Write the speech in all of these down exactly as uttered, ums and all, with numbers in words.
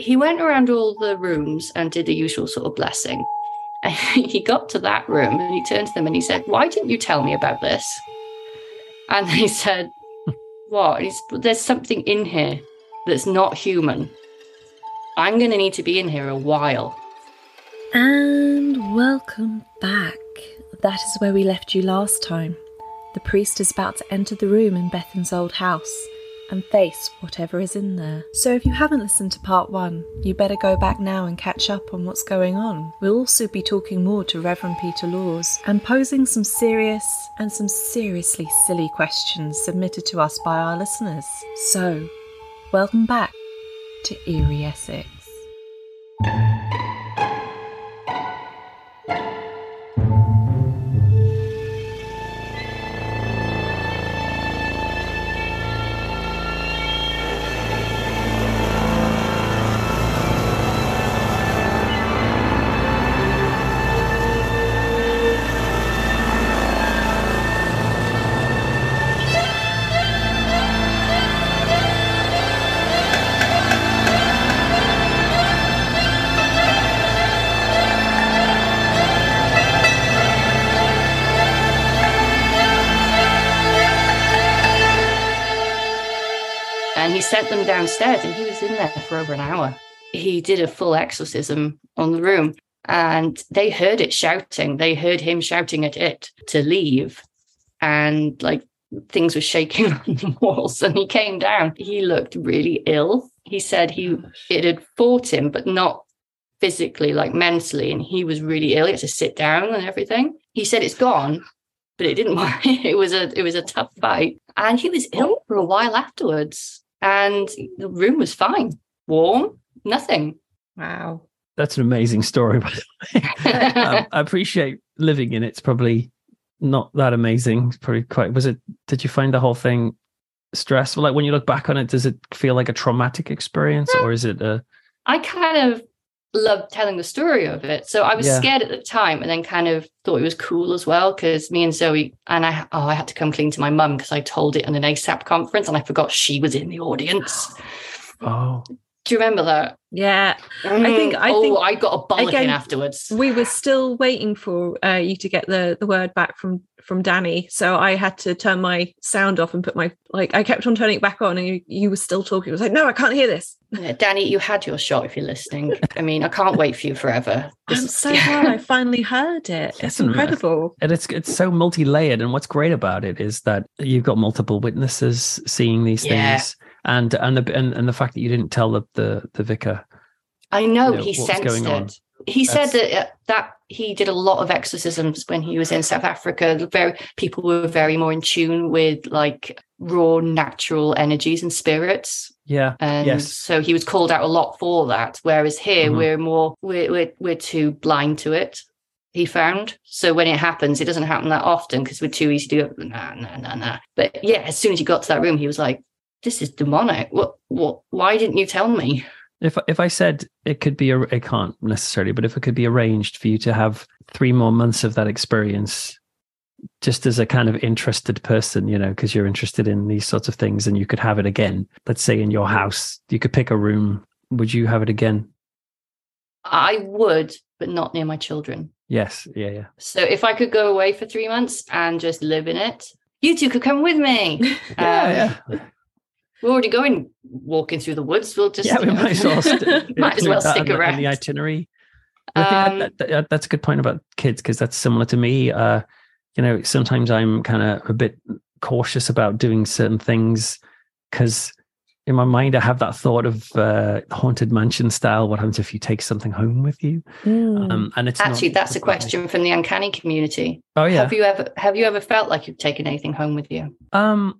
he went around all the rooms and did the usual sort of blessing. And he got to that room and he turned to them and he said, "Why didn't you tell me about this?" And they said, "What? He's, there's something in here that's not human. I'm going to need to be in here a while." And welcome back. That is where we left you last time. The priest is about to enter the room in Bethan's old house and face whatever is in there. So if you haven't listened to part one, you better go back now and catch up on what's going on. We'll also be talking more to Reverend Peter Laws and posing some serious and some seriously silly questions submitted to us by our listeners. So, welcome back to Eerie Essex. Sent them downstairs and he was in there for over an hour. He did a full exorcism on the room and they heard it shouting. They heard him shouting at it to leave, and like things were shaking on the walls, and he came down. He looked really ill. He said he it had fought him, but not physically, like mentally, and he was really ill. He had to sit down and everything. He said it's gone, but it didn't work. It was a it was a tough fight. And he was ill for a while afterwards. And the room was fine, warm, nothing. Wow. That's an amazing story, by the way. um, I appreciate living in it. It's probably not that amazing. It's probably quite, was it, did you find the whole thing stressful? Like when you look back on it, does it feel like a traumatic experience yeah. or is it a... I kind of loved telling the story of it. So I was yeah. scared at the time and then kind of thought it was cool as well because me and Zoe and I oh I had to come clean to my mum because I told it in an ASAP conference and I forgot she was in the audience. Oh. Do you remember that? Yeah. Mm. I think I oh, think I got a bollocking again, afterwards. We were still waiting for uh, you to get the, the word back from from Danny. So I had to turn my sound off and put my like I kept on turning it back on and you, you were still talking. It was like, no, I can't hear this. Yeah, Danny, you had your shot if you're listening. I mean, I can't wait for you forever. This I'm so glad I finally heard it. It's incredible. And it's it's so multi-layered. And what's great about it is that you've got multiple witnesses seeing these yeah. things. And and the and, and the fact that you didn't tell the the, the vicar. I know, you know he sensed it. On. He That's... said that uh, that he did a lot of exorcisms when he was in South Africa. Very people were very more in tune with like raw natural energies and spirits. Yeah. And yes. so he was called out a lot for that. Whereas here mm-hmm. we're more we're, we're we're too blind to it. He found. So when it happens, it doesn't happen that often because we're too easy to go, nah, nah, nah, nah. But yeah, as soon as he got to that room, he was like, this is demonic. What, what, why didn't you tell me? If if I said it could be, a, it can't necessarily, but if it could be arranged for you to have three more months of that experience, just as a kind of interested person, you know, because you're interested in these sorts of things and you could have it again, let's say in your house, you could pick a room. Would you have it again? I would, but not near my children. Yes. Yeah. Yeah. So if I could go away for three months and just live in it, you two could come with me. yeah, um, yeah. We're already going walking through the woods. We'll just yeah, we might as well, st- might as well stick in around the, in the itinerary. I think um, that, that, that, that's a good point about kids because that's similar to me. Uh, you know, sometimes I'm kind of a bit cautious about doing certain things because in my mind I have that thought of uh, haunted mansion style. What happens if you take something home with you? Mm. Um, and it's actually not, that's a question from the uncanny community. Oh yeah. Have you ever have you ever felt like you've taken anything home with you? Um.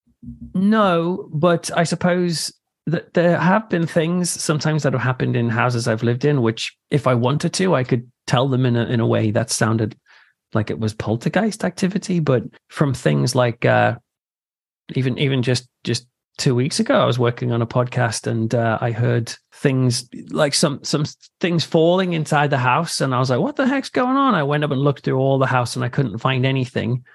No, but I suppose that there have been things sometimes that have happened in houses I've lived in, which if I wanted to, I could tell them in a, in a way that sounded like it was poltergeist activity. But from things like uh, even even just just two weeks ago, I was working on a podcast and uh, I heard things like some some things falling inside the house. And I was like, what the heck's going on? I went up and looked through all the house and I couldn't find anything.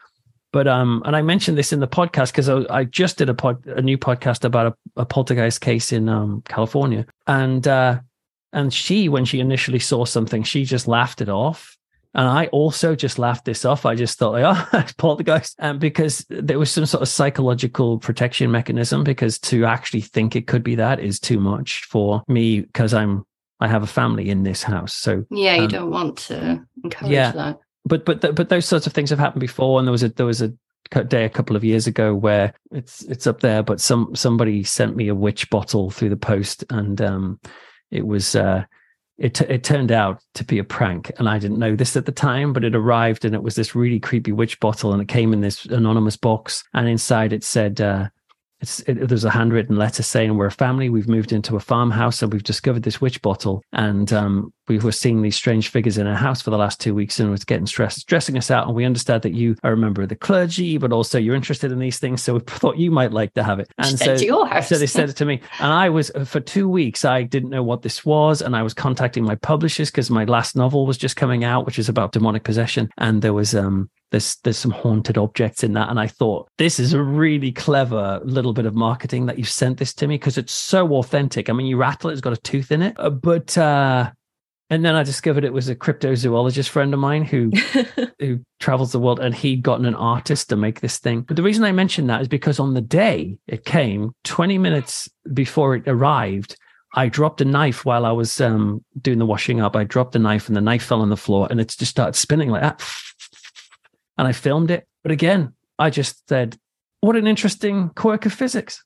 But um, and I mentioned this in the podcast because I, I just did a pod, a new podcast about a, a poltergeist case in um California, and uh, and she, when she initially saw something, she just laughed it off, and I also just laughed this off. I just thought, like, oh, it's poltergeist, and because there was some sort of psychological protection mechanism, because to actually think it could be that is too much for me, because I'm I have a family in this house, so yeah, you um, don't want to encourage yeah. that. But but th- but those sorts of things have happened before, and there was a there was a day a couple of years ago where it's it's up there, but some somebody sent me a witch bottle through the post, and um, it was uh, it t- it turned out to be a prank, and I didn't know this at the time, but it arrived, and it was this really creepy witch bottle, and it came in this anonymous box, and inside it said. Uh, It's, it, there's a handwritten letter saying, we're a family, we've moved into a farmhouse, and we've discovered this witch bottle, and um, we were seeing these strange figures in our house for the last two weeks, and it was getting stressed, stressing us out, and we understand that you are a member of the clergy, but also you're interested in these things, so we thought you might like to have it. And so, to your house. so they said it to me, and I was, for two weeks, I didn't know what this was, and I was contacting my publishers, because my last novel was just coming out, which is about demonic possession, and there was... um. There's there's some haunted objects in that. And I thought, this is a really clever little bit of marketing that you've sent this to me, because it's so authentic. I mean, you rattle it, it's got a tooth in it. Uh, but, uh, and then I discovered it was a cryptozoologist friend of mine who who travels the world, and he'd gotten an artist to make this thing. But the reason I mentioned that is because on the day it came, twenty minutes before it arrived, I dropped a knife while I was um, doing the washing up. I dropped a knife, and the knife fell on the floor, and it just started spinning like that. And I filmed it. But again, I just said, what an interesting quirk of physics.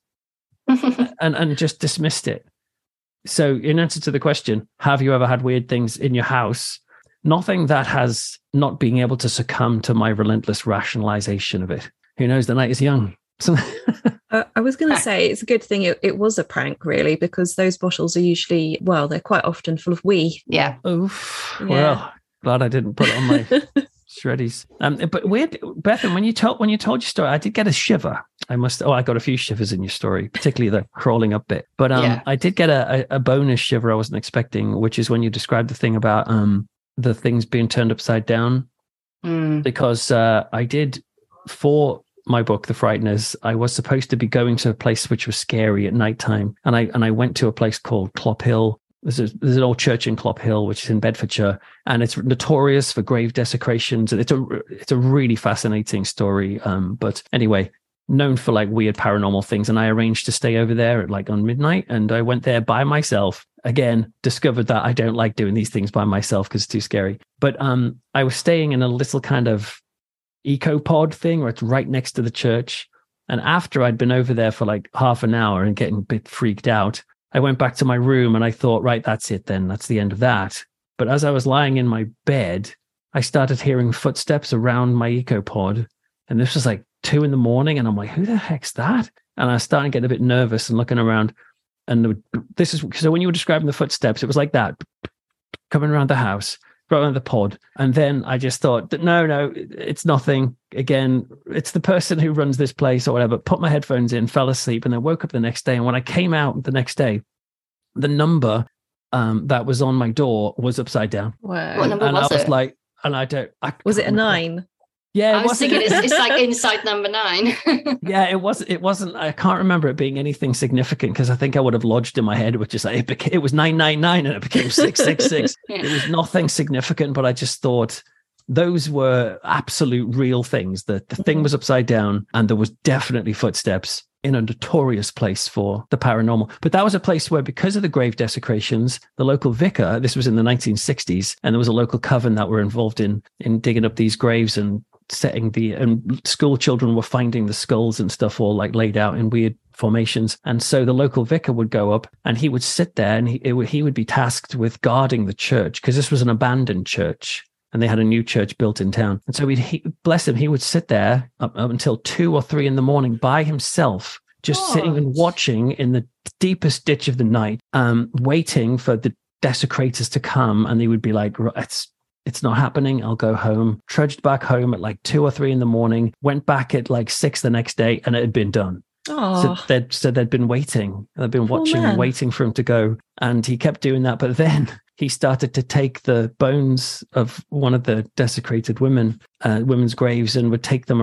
and and just dismissed it. So in answer to the question, have you ever had weird things in your house? Nothing that has not being able to succumb to my relentless rationalization of it. Who knows, the night is young. uh, I was going to say, it's a good thing it, it was a prank, really, because those bottles are usually, well, they're quite often full of wee. Yeah. Oof. Yeah. Well, glad I didn't put it on my... shreddies. Um, but weird, Bethan, when you told when you told your story, I did get a shiver. I must. Oh, I got a few shivers in your story, particularly the crawling up bit. But um, yeah. I did get a, a, a bonus shiver I wasn't expecting, which is when you described the thing about um the things being turned upside down. Mm. Because uh, I did for my book, The Frighteners, I was supposed to be going to a place which was scary at nighttime, and I and I went to a place called Clop Hill. There's, a, there's an old church in Clop Hill, which is in Bedfordshire, and it's notorious for grave desecrations. And it's a it's a really fascinating story. Um, but anyway, known for like weird paranormal things. And I arranged to stay over there at like on midnight, and I went there by myself. Again, discovered that I don't like doing these things by myself because it's too scary. But um, I was staying in a little kind of eco pod thing where it's right next to the church. And after I'd been over there for like half an hour and getting a bit freaked out, I went back to my room, and I thought, right, that's it then. That's the end of that. But as I was lying in my bed, I started hearing footsteps around my ecopod. And this was like two in the morning. And I'm like, who the heck's that? And I was starting to get a bit nervous and looking around. And this is, so when you were describing the footsteps, it was like that, coming around the house, around the pod. And then I just thought, no, no, it's nothing. Again, it's the person who runs this place or whatever. Put my headphones in, fell asleep, and then woke up the next day. And when I came out the next day, the number um, that was on my door was upside down. Wow. What number and was I was it? like, and I don't. I was it a remember. nine? Yeah, I was wasn't- thinking it's, it's like inside number nine. yeah, it was. It wasn't. I can't remember it being anything significant, because I think I would have lodged in my head, which is like it, became, it was nine nine nine, and it became six six six. Yeah. It was nothing significant, but I just thought those were absolute real things. That the thing was upside down, and there was definitely footsteps in a notorious place for the paranormal. But that was a place where, because of the grave desecrations, the local vicar, this was in the nineteen sixties, and there was a local coven that were involved in in digging up these graves and setting the, and school children were finding the skulls and stuff all like laid out in weird formations. And so the local vicar would go up, and he would sit there, and he it would, he would be tasked with guarding the church, because this was an abandoned church, and they had a new church built in town. And so he'd, he, bless him, he would sit there up, up until two or three in the morning by himself, just What? sitting and watching in the deepest ditch of the night, um, waiting for the desecrators to come. And he would be like, it's It's not happening. I'll go home. Trudged back home at like two or three in the morning, went back at like six the next day, and it had been done. Oh, So they'd, so they'd been waiting. They'd been Poor watching, man. waiting for him to go. And he kept doing that. But then he started to take the bones of one of the desecrated women, uh, women's graves, and would take them around the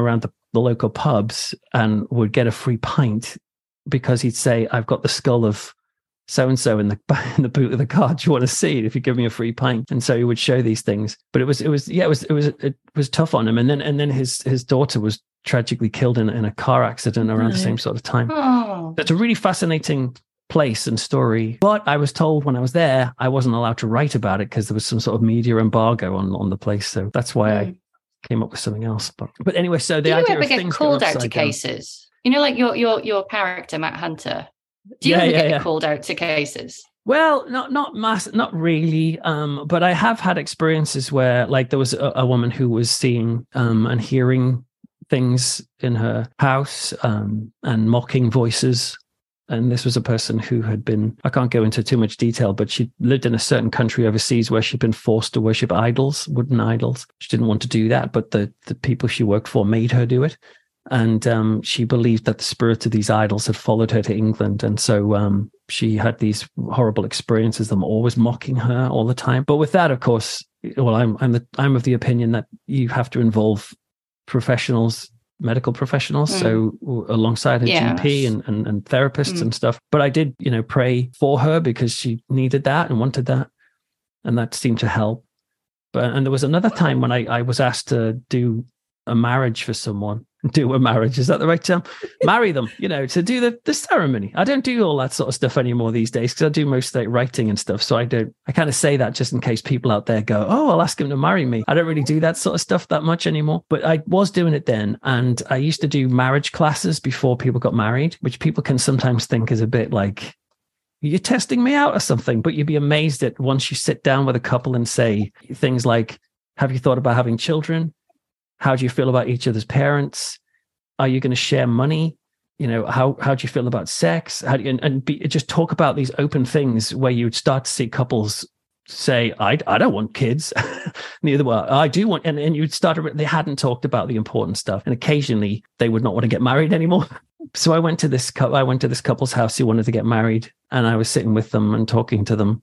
the local pubs and would get a free pint because he'd say, I've got the skull of so-and-so in the in the boot of the car. Do you want to see it if you give me a free pint? And so he would show these things. But it was, it was, yeah, it was, it was, it was tough on him. And then, and then his, his daughter was tragically killed in, in a car accident around no. the same sort of time. Oh. It's a really fascinating place and story. But I was told when I was there, I wasn't allowed to write about it because there was some sort of media embargo on, on the place. So that's why mm. I came up with something else. But, but anyway, so the Do idea you ever of get things called out to down. cases? You know, like your, your, your character, Matt Hunter. Do you yeah, ever yeah, get yeah. called out to cases? Well, not not mass, not really. Um, but I have had experiences where, like, there was a, a woman who was seeing um, and hearing things in her house um, and mocking voices. And this was a person who had been, I can't go into too much detail, but she lived in a certain country overseas where she'd been forced to worship idols, wooden idols. She didn't want to do that, but the the people she worked for made her do it. And um, she believed that the spirit of these idols had followed her to England. And so um, she had these horrible experiences, them always mocking her all the time. But with that, of course, well, I'm I'm, the, I'm of the opinion that you have to involve professionals, medical professionals, mm. so alongside her yes. G P and, and, and therapists mm. and stuff. But I did, you know, pray for her because she needed that and wanted that. And that seemed to help. But and there was another time when I, I was asked to do a marriage for someone. Do a marriage, is that the right term? Marry them, you know, to do the, the ceremony. I don't do all that sort of stuff anymore these days because I do most like writing and stuff. So I don't, I kind of say that just in case people out there go, oh, I'll ask him to marry me. I don't really do that sort of stuff that much anymore, but I was doing it then. And I used to do marriage classes before people got married, which people can sometimes think is a bit like, you're testing me out or something, but you'd be amazed at once you sit down with a couple and say things like, have you thought about having children? How do you feel about each other's parents? Are you going to share money? You know, how how do you feel about sex? How do you, and and be, just talk about these open things where you would start to see couples say, I, I don't want kids. Neither will I. I do want, and, and you'd start, they hadn't talked about the important stuff. And occasionally they would not want to get married anymore. So I went to this, I went to this couple's house who wanted to get married, and I was sitting with them and talking to them.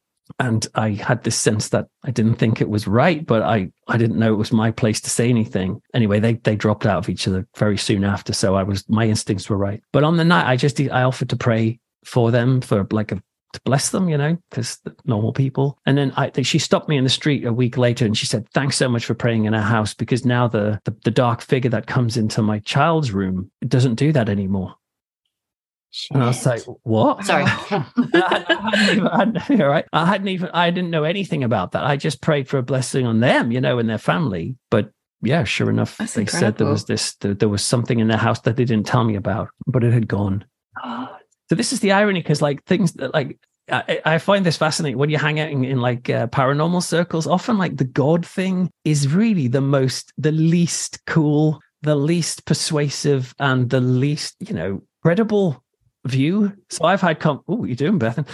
And I had this sense that I didn't think it was right, but I, I didn't know it was my place to say anything. Anyway, they they dropped out of each other very soon after. So I was, my instincts were right. But on the night, I just, I offered to pray for them, for like a, to bless them, you know, because normal people. And then I, she stopped me in the street a week later and she said, thanks so much for praying in our house, because now the, the, the dark figure that comes into my child's room, it doesn't do that anymore. Shit. And I was like, what? Sorry. I, I, hadn't even, I, hadn't, right? I hadn't even, I didn't know anything about that. I just prayed for a blessing on them, you know, and their family. But yeah, sure enough, That's they incredible. said there was this, there, there was something in their house that they didn't tell me about, but it had gone. Oh. So this is the irony, because like things that like, I, I find this fascinating when you hang out in, in like uh, paranormal circles. Often like the God thing is really the most, the least cool, the least persuasive, and the least, you know, credible view. So I've had com- oh, you doing, Bethan?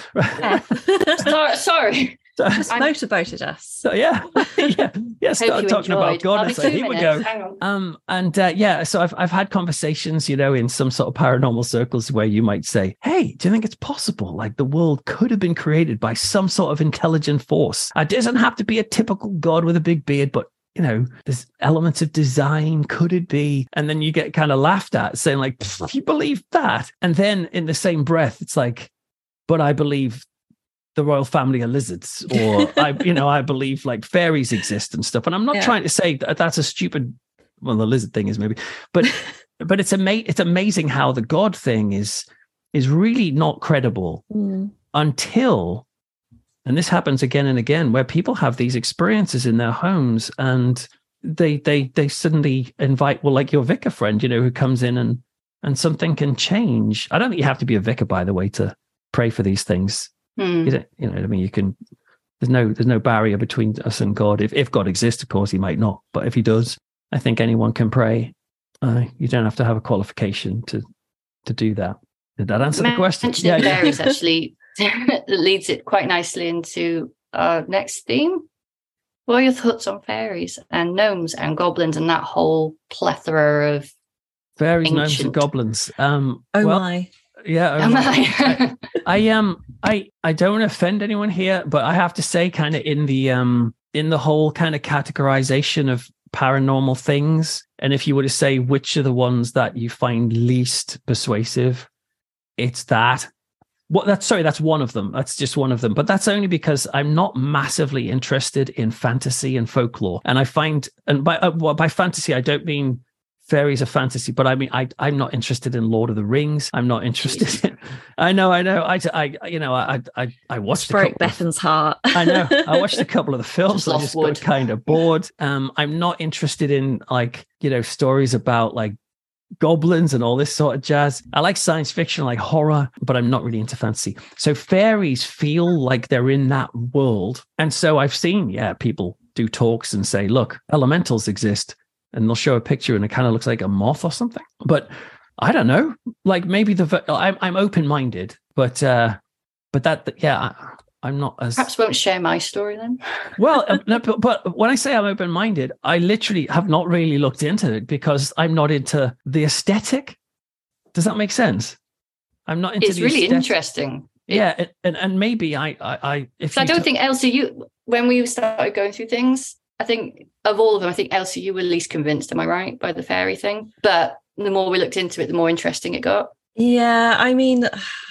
sorry, sorry. So, just I'm... motivated us. So yeah, yeah, yeah. Start talking enjoyed. about God. And say, here minutes. we go. Um, and uh, yeah, so I've I've had conversations, you know, in some sort of paranormal circles where you might say, "Hey, do you think it's possible? Like the world could have been created by some sort of intelligent force? It doesn't have to be a typical God with a big beard, but." You know, there's elements of design. Could it be? And then you get kind of laughed at, saying like, you believe that? And then in the same breath, it's like, but I believe the royal family are lizards, or I, you know, I believe like fairies exist and stuff. And I'm not yeah. trying to say that that's a stupid, well, the lizard thing is maybe, but, but it's ama- it's amazing how the God thing is, is really not credible mm. until, and this happens again and again, where people have these experiences in their homes and they they they suddenly invite, well, like your vicar friend, you know, who comes in and and something can change. I don't think you have to be a vicar, by the way, to pray for these things. Hmm. You, you know, I mean, you can. There's no there's no barrier between us and God. If if God exists, of course, he might not, but if he does, I think anyone can pray. Uh, you don't have to have a qualification to to do that. Did that answer the question? Yeah, varies actually. Leads it quite nicely into our next theme. What are your thoughts on fairies and gnomes and goblins and that whole plethora of fairies, ancient... gnomes, and goblins? Um, oh well, my! Yeah, oh oh my. my. I, I um, I I don't want to offend anyone here, but I have to say, kind of in the um, in the whole kind of categorization of paranormal things. And if you were to say which are the ones that you find least persuasive, it's that. What that's sorry, that's one of them. That's just one of them. But that's only because I'm not massively interested in fantasy and folklore. And I find, and by uh, well, by fantasy, I don't mean fairies are fantasy, but I mean I I'm not interested in Lord of the Rings. I'm not interested in. I know, I know. I I you know I I I watched Just broke Bethan's of, heart. I know. I watched a couple of the films. Just I just wood. got kind of bored. Um, I'm not interested in like you know stories about like goblins and all this sort of jazz. I like science fiction, like horror, but I'm not really into fantasy. So fairies feel like they're in that world. And so I've seen, yeah, people do talks and say, look, elementals exist. And they'll show a picture and it kind of looks like a moth or something. But I don't know. Like maybe the, I'm, I'm open-minded, but, uh, but that, yeah, I, I'm not as... Perhaps won't share my story then. Well, um, no, but, but when I say I'm open-minded, I literally have not really looked into it because I'm not into the aesthetic. Does that make sense? I'm not into It's the really aesthetic. Interesting. It, Yeah, and, and maybe I, I, I if so I you don't t- think Elsie, you when we started going through things, I think of all of them, I think Elsie, you were least convinced. Am I right by the fairy thing? But the more we looked into it, the more interesting it got. Yeah, I mean,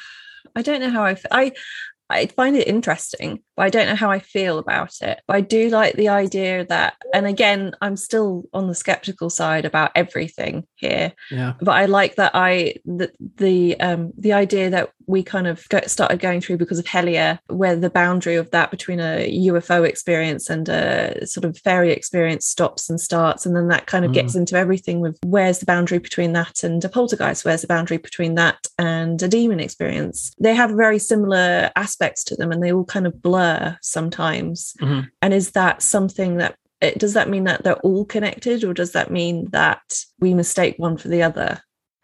I don't know how I, f- I, I find it interesting, but I don't know how I feel about it. But I do like the idea that, and again, I'm still on the skeptical side about everything here. Yeah. But I like that I the the um the idea that we kind of go, started going through because of Helia, where the boundary of that between a U F O experience and a sort of fairy experience stops and starts, and then that kind of Mm. gets into everything with where's the boundary between that and a poltergeist, where's the boundary between that and a demon experience. They have very similar aspects to them, and they all kind of blur sometimes. Mhm. And is that something that it, does that mean that they're all connected, or does that mean that we mistake one for the other?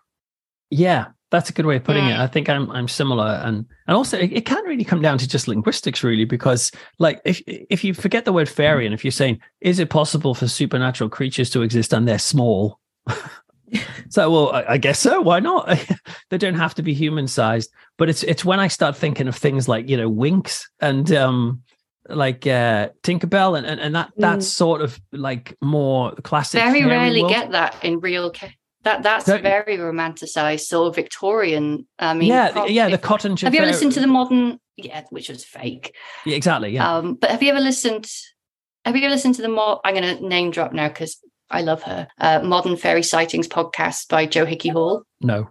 Yeah, that's a good way of putting it. Mm. I think I'm I'm similar, and and also it, it can't really come down to just linguistics, really, because like if if you forget the word fairy, and if you're saying, is it possible for supernatural creatures to exist and they're small? So, well, I, I guess so. Why not? They don't have to be human sized. But it's it's when I start thinking of things like you know Winx and um like uh Tinkerbell and and, and that that's Mm. sort of like more classic. Very fairy rarely world. get that in real. Ca- that that's Don't- very romanticized, sort of Victorian. I mean, yeah, prob- yeah, the if- cotton. Have you ever listened to the modern? Yeah, which was fake. Yeah, exactly. Yeah. Um, but have you ever listened? Have you ever listened to the more? I'm going to name drop now because I love her. Uh, Modern Fairy Sightings podcast by Joe Hickey Hall. No,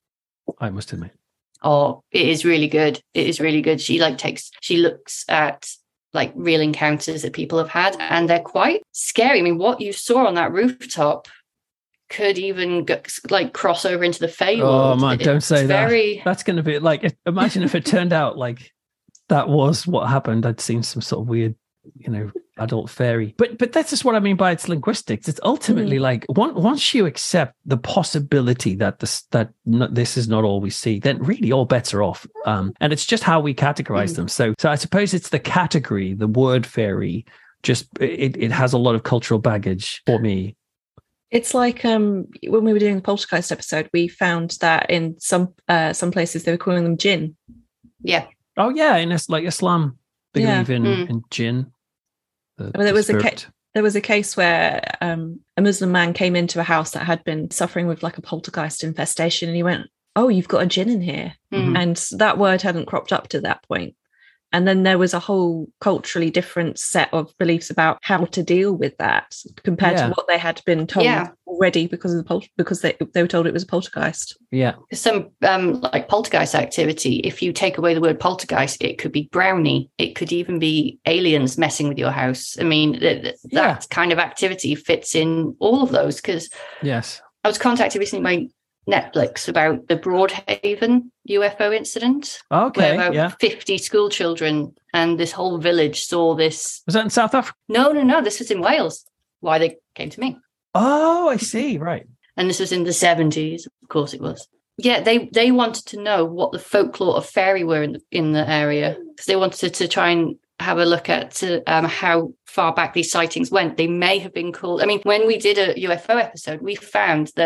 I must admit. Oh, it is really good. It is really good. She like takes. She looks at like real encounters that people have had, and they're quite scary. I mean, what you saw on that rooftop could even go, like cross over into the Fey Oh world. man, don't It's say that. very... That's going to be like. if- Imagine if it turned out like that was what happened. I'd seen some sort of weird, you know, adult fairy. But but that's just what I mean by it's linguistics. It's ultimately Mhm. like once once you accept the possibility that this that no, this is not all we see, then really all bets are off. Um, and it's just how we categorize Mm. them. So so I suppose it's the category, the word fairy. Just it it has a lot of cultural baggage for me. It's like um, when we were doing the poltergeist episode, we found that in some uh, some places they were calling them jinn. Yeah. Oh yeah, in it's like Islam, they Yeah. believe in Mm. in jinn. The, I mean, there was a ca- spirit. There was a case where um, a Muslim man came into a house that had been suffering with like a poltergeist infestation, and he went, "Oh, you've got a jinn in here," Mm. and that word hadn't cropped up to that point. And then there was a whole culturally different set of beliefs about how to deal with that compared Yeah. to what they had been told Yeah. already because of the pol- because they they were told it was a poltergeist. Yeah, Some um, like poltergeist activity, if you take away the word poltergeist, it could be brownie. It could even be aliens messing with your house. I mean, th- th- Yeah. that kind of activity fits in all of those. Because yes. I was contacted recently by Netflix about the Broadhaven U F O incident, Okay, where about yeah. fifty school children and this whole village saw this. Was that in South Africa? No, no, no. This was in Wales. Why they came to me. Oh, I see. Right. And this was in the seventies. Of course it was. Yeah, they they wanted to know what the folklore of fairy were in the, in the area, because they wanted to try and have a look at um, how far back these sightings went. They may have been called. I mean, when we did a U F O episode, we found that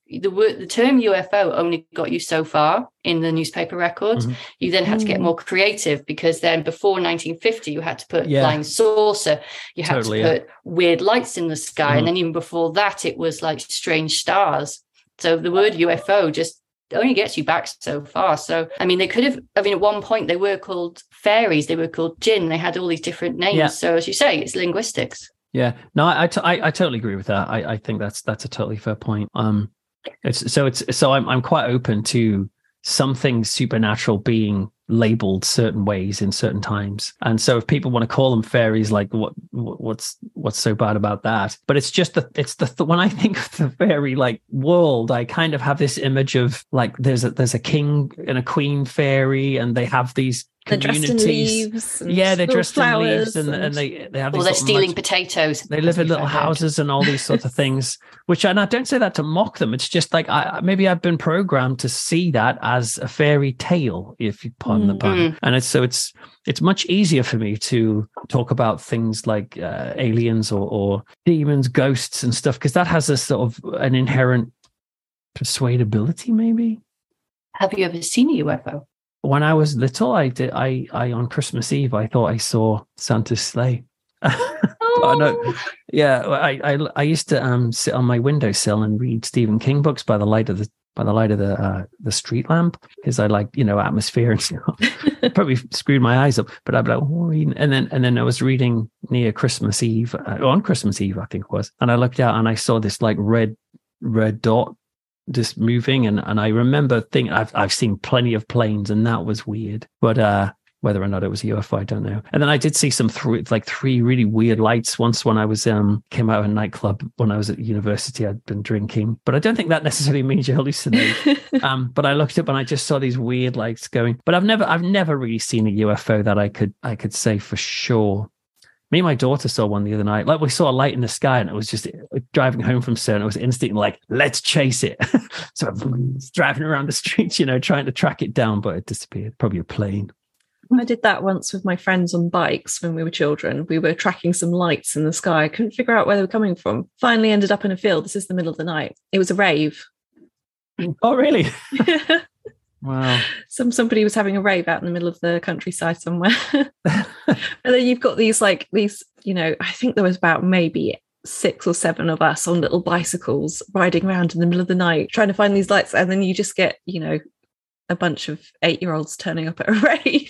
the word, the term U F O only got you so far in the newspaper records. Mm-hmm. You then had to get more creative, because then before nineteen fifty, you had to put yeah. flying saucer, you had totally, to put yeah. weird lights in the sky. Mm-hmm. And then even before that, it was like strange stars. So the word U F O just only gets you back so far. So, I mean, they could have, I mean, at one point they were called fairies, they were called jinn, they had all these different names. Yeah. So as you say, it's linguistics. Yeah, no, I, t- I, I totally agree with that. I, I think that's that's a totally fair point. Um, it's so it's so I'm I'm quite open to something supernatural being labeled certain ways in certain times, and so if people want to call them fairies, like what what's what's so bad about that? But it's just the it's the when I think of the fairy like world, I kind of have this image of like there's a there's a king and a queen fairy, and they have these communities. They're dressed in leaves. And yeah, they're dressed in leaves, and, and, and they they have. Well, these they're stealing much, potatoes. They live in little houses and all these sorts of things. Which, and I don't say that to mock them. It's just like I maybe I've been programmed to see that as a fairy tale, if you pardon mm-hmm. the pun. And it's so it's it's much easier for me to talk about things like uh, aliens or, or demons, ghosts, and stuff, because that has a sort of an inherent persuadability. Maybe. Have you ever seen a U F O? When I was little, I did. I, I on Christmas Eve, I thought I saw Santa's sleigh. Oh. no, yeah, I, I I used to um sit on my windowsill and read Stephen King books by the light of the by the light of the uh, the street lamp, because I like you know atmosphere and stuff. Probably screwed my eyes up, but I'd be like, oh, and then and then I was reading near Christmas Eve uh, on Christmas Eve, I think it was, and I looked out and I saw this like red red dot just moving, and and I remember thinking I've I've seen plenty of planes, and that was weird, but uh whether or not it was a U F O, I don't know. And then I did see some th- like three really weird lights once when I was um came out of a nightclub when I was at university. I'd been drinking, but I don't think that necessarily means you hallucinate. um but I looked up and I just saw these weird lights going, but I've never I've never really seen a U F O that I could I could say for sure. Me and my daughter saw one the other night. Like we saw a light in the sky, and it was just driving home from CERN. It was instantly like, let's chase it. So I was driving around the streets, you know, trying to track it down, but it disappeared. Probably a plane. I did that once with my friends on bikes when we were children. We were tracking some lights in the sky. I couldn't figure out where they were coming from. Finally ended up in a field. This is the middle of the night. It was a rave. Oh, really? Wow. Some somebody was having a rave out in the middle of the countryside somewhere. And then you've got these like these, you know, I think there was about maybe six or seven of us on little bicycles riding around in the middle of the night trying to find these lights, and then you just get, you know, a bunch of eight-year-olds turning up at a rave.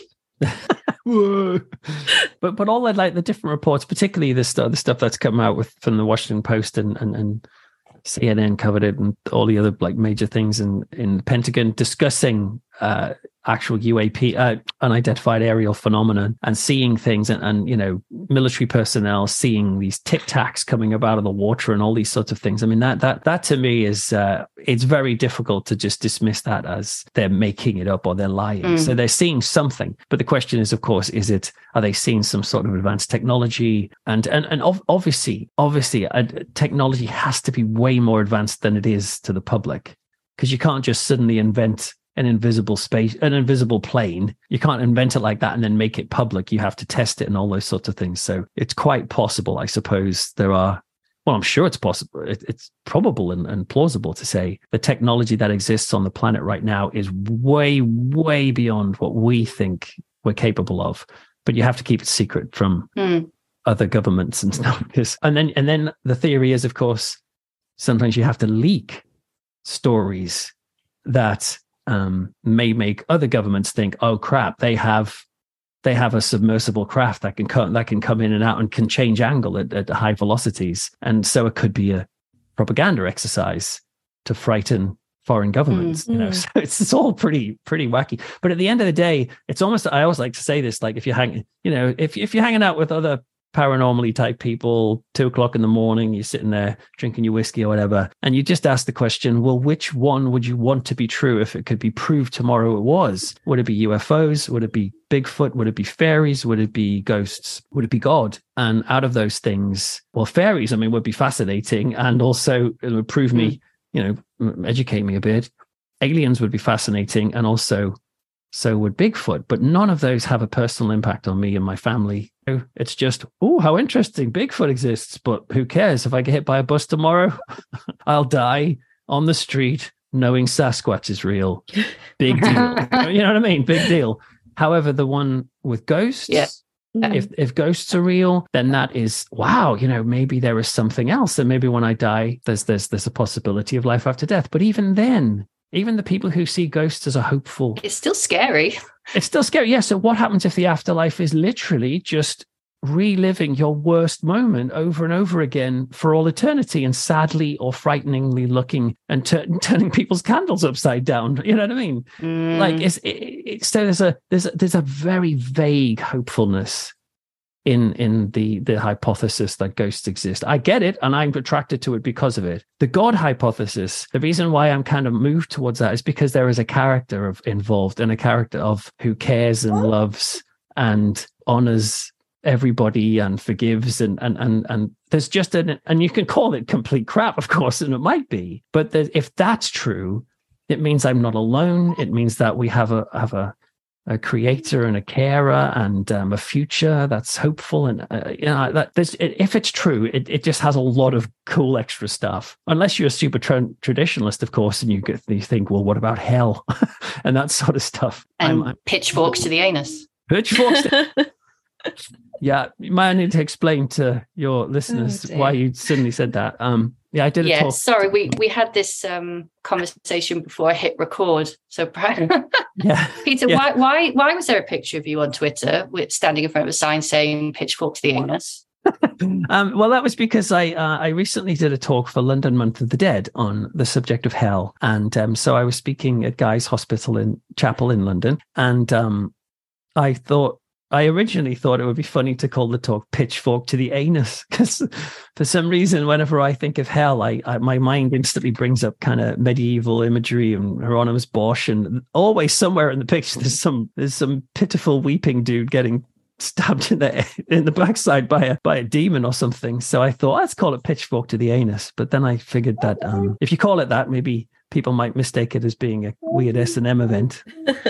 Whoa. But but all the like the different reports, particularly the stuff the stuff that's come out with from the Washington Post and and, and C N N covered it, and all the other like major things in in the Pentagon discussing uh actual U A P, uh, unidentified aerial phenomenon, and seeing things, and, and you know military personnel seeing these tic tacs coming up out of the water and all these sorts of things. I mean that that that to me is uh, it's very difficult to just dismiss that as they're making it up or they're lying. Mm. So they're seeing something, but the question is, of course, is it are they seeing some sort of advanced technology? And and and obviously, obviously, uh, technology has to be way more advanced than it is to the public, because you can't just suddenly invent an invisible space, an invisible plane. You can't invent it like that and then make it public. You have to test it and all those sorts of things. So it's quite possible, I suppose. There are, well, I'm sure it's possible. It, it's probable and, and plausible to say the technology that exists on the planet right now is way, way beyond what we think we're capable of. But you have to keep it secret from mm. other governments and stuff. And then, and then the theory is, of course, sometimes you have to leak stories that Um, may make other governments think, oh crap, they have they have a submersible craft that can come that can come in and out and can change angle at, at high velocities, and so it could be a propaganda exercise to frighten foreign governments. Mm-hmm. You know, so it's it's all pretty pretty wacky. But at the end of the day, it's almost, I always like to say this, like if you hang, you know, if if you're hanging out with other paranormally type people, two o'clock in the morning, you're sitting there drinking your whiskey or whatever, and you just ask the question, well, which one would you want to be true if it could be proved tomorrow it was? Would it be U F Os? Would it be Bigfoot? Would it be fairies? Would it be ghosts? Would it be God? And out of those things, well, fairies, I mean, would be fascinating, and also it would prove mm. me, you know, educate me a bit. Aliens would be fascinating, and also so would Bigfoot, but none of those have a personal impact on me and my family. It's just, oh, how interesting, Bigfoot exists, but who cares? If I get hit by a bus tomorrow, I'll die. on the street knowing Sasquatch is real. Big deal. You know what I mean? Big deal. However, the one with ghosts, yeah. if if ghosts are real, then that is, wow, you know, maybe there is something else. And maybe when I die, there's there's there's a possibility of life after death. But even then, even the people who see ghosts as a hopeful, it's still scary. It's still scary. Yeah. So what happens if the afterlife is literally just reliving your worst moment over and over again for all eternity, and sadly or frighteningly looking and tur- turning people's candles upside down? You know what I mean? Mm. Like it's, it, it's so there's a there's a, there's a very vague hopefulness in in the the hypothesis that ghosts exist. I get it, and I'm attracted to it because of it. The God hypothesis, the reason why I'm kind of moved towards that is because there is a character of involved, and a character of who cares and loves and honors everybody and forgives, and and and and there's just an, and you can call it complete crap, of course, and it might be, but if that's true, it means I'm not alone. It means that we have a have a a creator and a carer and um, a future that's hopeful, and uh, you know that there's, it, if it's true, it, it just has a lot of cool extra stuff. Unless you're a super tra- traditionalist, of course, and you get you think, well, what about hell and that sort of stuff? And I'm, I'm, pitchforks to the anus. Pitchforks. To- Yeah, you might need to explain to your listeners oh, why you suddenly said that. Um, yeah, I did a yeah, talk. sorry, we we had this um, conversation before I hit record. So, yeah, Peter, yeah. why why why was there a picture of you on Twitter with standing in front of a sign saying "pitchfork to the anus"? um, well, that was because I uh, I recently did a talk for London Month of the Dead on the subject of hell, and um, so I was speaking at Guy's Hospital in Chapel in London, and um, I thought. I originally thought it would be funny to call the talk "Pitchfork to the Anus," because for some reason, whenever I think of hell, I, I my mind instantly brings up kind of medieval imagery and Hieronymus Bosch, and always somewhere in the picture there's some there's some pitiful weeping dude getting stabbed in the in the backside by a by a demon or something. So I thought, let's call it "Pitchfork to the Anus." But then I figured that um, if you call it that, maybe people might mistake it as being a weird S and M event,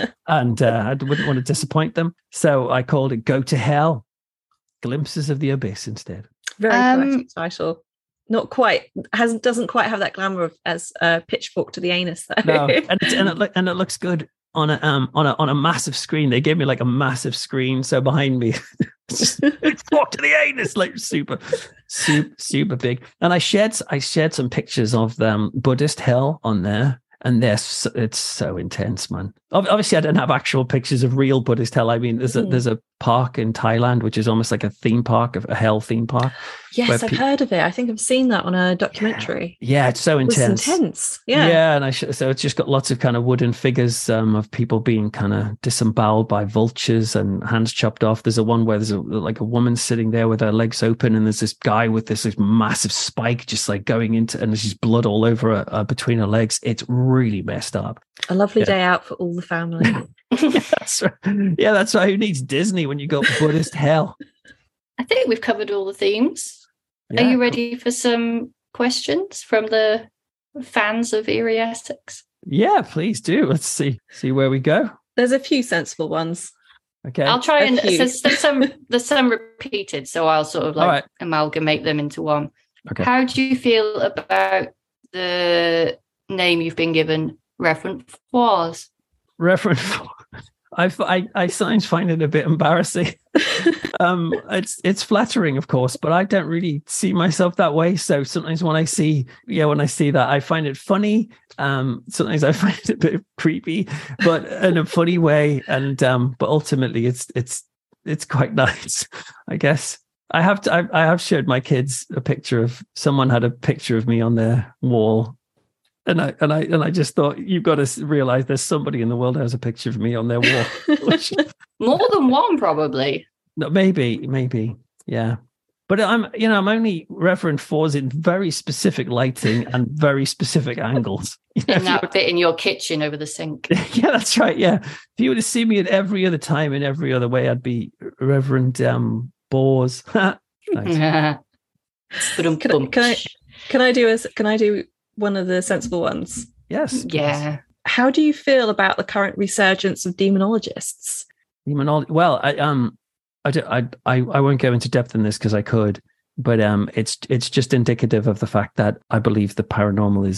and uh, I wouldn't want to disappoint them. So I called it "Go to Hell: Glimpses of the Abyss" instead. Very Um, poetic title. Not quite has doesn't quite have that glamour of as uh, pitchfork to the anus though. No, and it, and it look, and it looks good on a um on a on a massive screen. They gave me like a massive screen, so behind me it's just pitchfork to the anus, like super, super, super big. And I shared I shared some pictures of them Buddhist hell on there, and they're so, it's so intense, man. Obviously, I don't have actual pictures of real Buddhist hell. I mean, there's a mm. there's a park in Thailand which is almost like a theme park, of a hell theme park. Yes, I've pe- heard of it. I think I've seen that on a documentary. Yeah, yeah, it's so intense. It was intense. Yeah, yeah, and I sh- so it's just got lots of kind of wooden figures um, of people being kind of disemboweled by vultures and hands chopped off. There's a one where there's a, like a woman sitting there with her legs open, and there's this guy with this, this massive spike just like going into, and there's just blood all over her, uh, between her legs. It's really messed up. A lovely yeah. day out for all the family. yeah, that's right. Yeah, that's right. Who needs Disney when you got Buddhist hell? I think we've covered all the themes. Yeah. Are you ready for some questions from the fans of Eerie Essex? Yeah, please do. Let's see see where we go. There's a few sensible ones. Okay, I'll try a and few. there's, there's some there's some repeated, so I'll sort of like right. amalgamate them into one. Okay. How do you feel about the name you've been given, Reverend Fours? Reverend Fours. I, I, I sometimes find it a bit embarrassing. um, it's it's flattering, of course, but I don't really see myself that way. So sometimes when I see, yeah, when I see that, I find it funny. Um, sometimes I find it a bit creepy, but in a funny way. And um, but ultimately, it's it's it's quite nice, I guess. I have to, I, I have showed my kids a picture of someone had a picture of me on their wall. And I and I and I just thought, you've got to realize there's somebody in the world who has a picture of me on their wall. Which, more than one, probably. No, maybe, maybe, yeah. But I'm, you know, I'm only Reverend Fours in very specific lighting and very specific angles. You know, in that bit in your kitchen over the sink. Yeah, that's right. Yeah, if you were to see me at every other time in every other way, I'd be Reverend um, Bores. Nice. can, I, can I can I do a can I do one of the sensible ones? Yes. Yeah. How do you feel about the current resurgence of demonologists? Demonology. Well, I um, I do, I I I won't go into depth in this because I could, but um, it's it's just indicative of the fact that I believe the paranormal is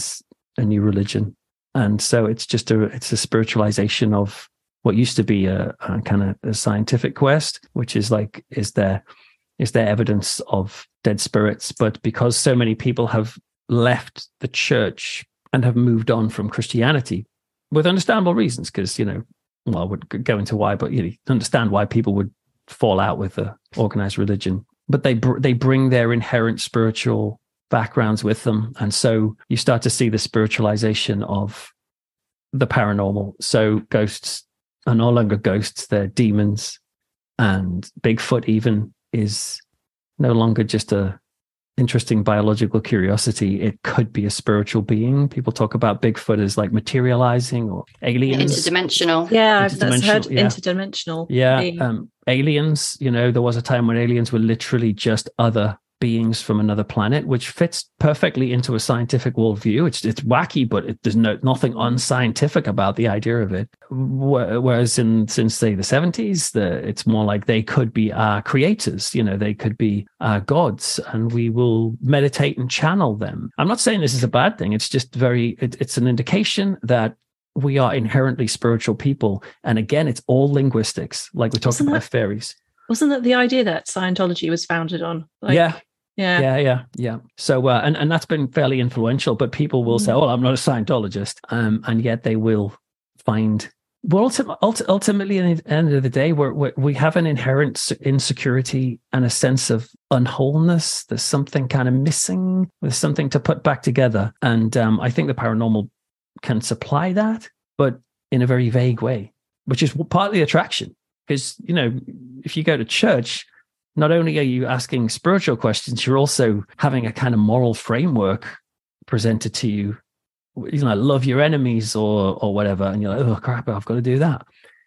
a new religion. And so it's just a it's a spiritualization of what used to be a, a kind of a scientific quest, which is like, is there is there evidence of dead spirits? But because so many people have left the church and have moved on from Christianity with understandable reasons, because, you know, well, I would go into why, but you know, understand why people would fall out with the organized religion. But they br- they bring their inherent spiritual backgrounds with them. And so you start to see the spiritualization of the paranormal. So ghosts are no longer ghosts, they're demons. And Bigfoot even is no longer just a interesting biological curiosity. It could be a spiritual being. People talk about Bigfoot as like materializing or aliens. Interdimensional. Yeah, I've that's heard yeah. interdimensional. Yeah. being. Um, aliens, you know, there was a time when aliens were literally just other beings from another planet, which fits perfectly into a scientific worldview. It's it's wacky, but it, there's no nothing unscientific about the idea of it. Whereas in since say the seventies, the it's more like they could be our creators. You know, they could be our gods, and we will meditate and channel them. I'm not saying this is a bad thing. It's just very. It, it's an indication that we are inherently spiritual people. And again, it's all linguistics, like we're talking Wasn't about that, fairies. Wasn't that the idea that Scientology was founded on? Like, yeah. Yeah. Yeah, yeah, yeah. So, uh, and, and that's been fairly influential, but people will mm. say, oh, I'm not a Scientologist. Um, and yet they will find, well, ulti- ulti- ultimately, at the end of the day, we're, we're, we have an inherent insecurity and a sense of unwholeness. There's something kind of missing. There's something to put back together. And um, I think the paranormal can supply that, but in a very vague way, which is part of the attraction. Because, you know, if you go to church, not only are you asking spiritual questions, you're also having a kind of moral framework presented to you. You know, love your enemies or or whatever, and you're like, oh crap, I've got to do that.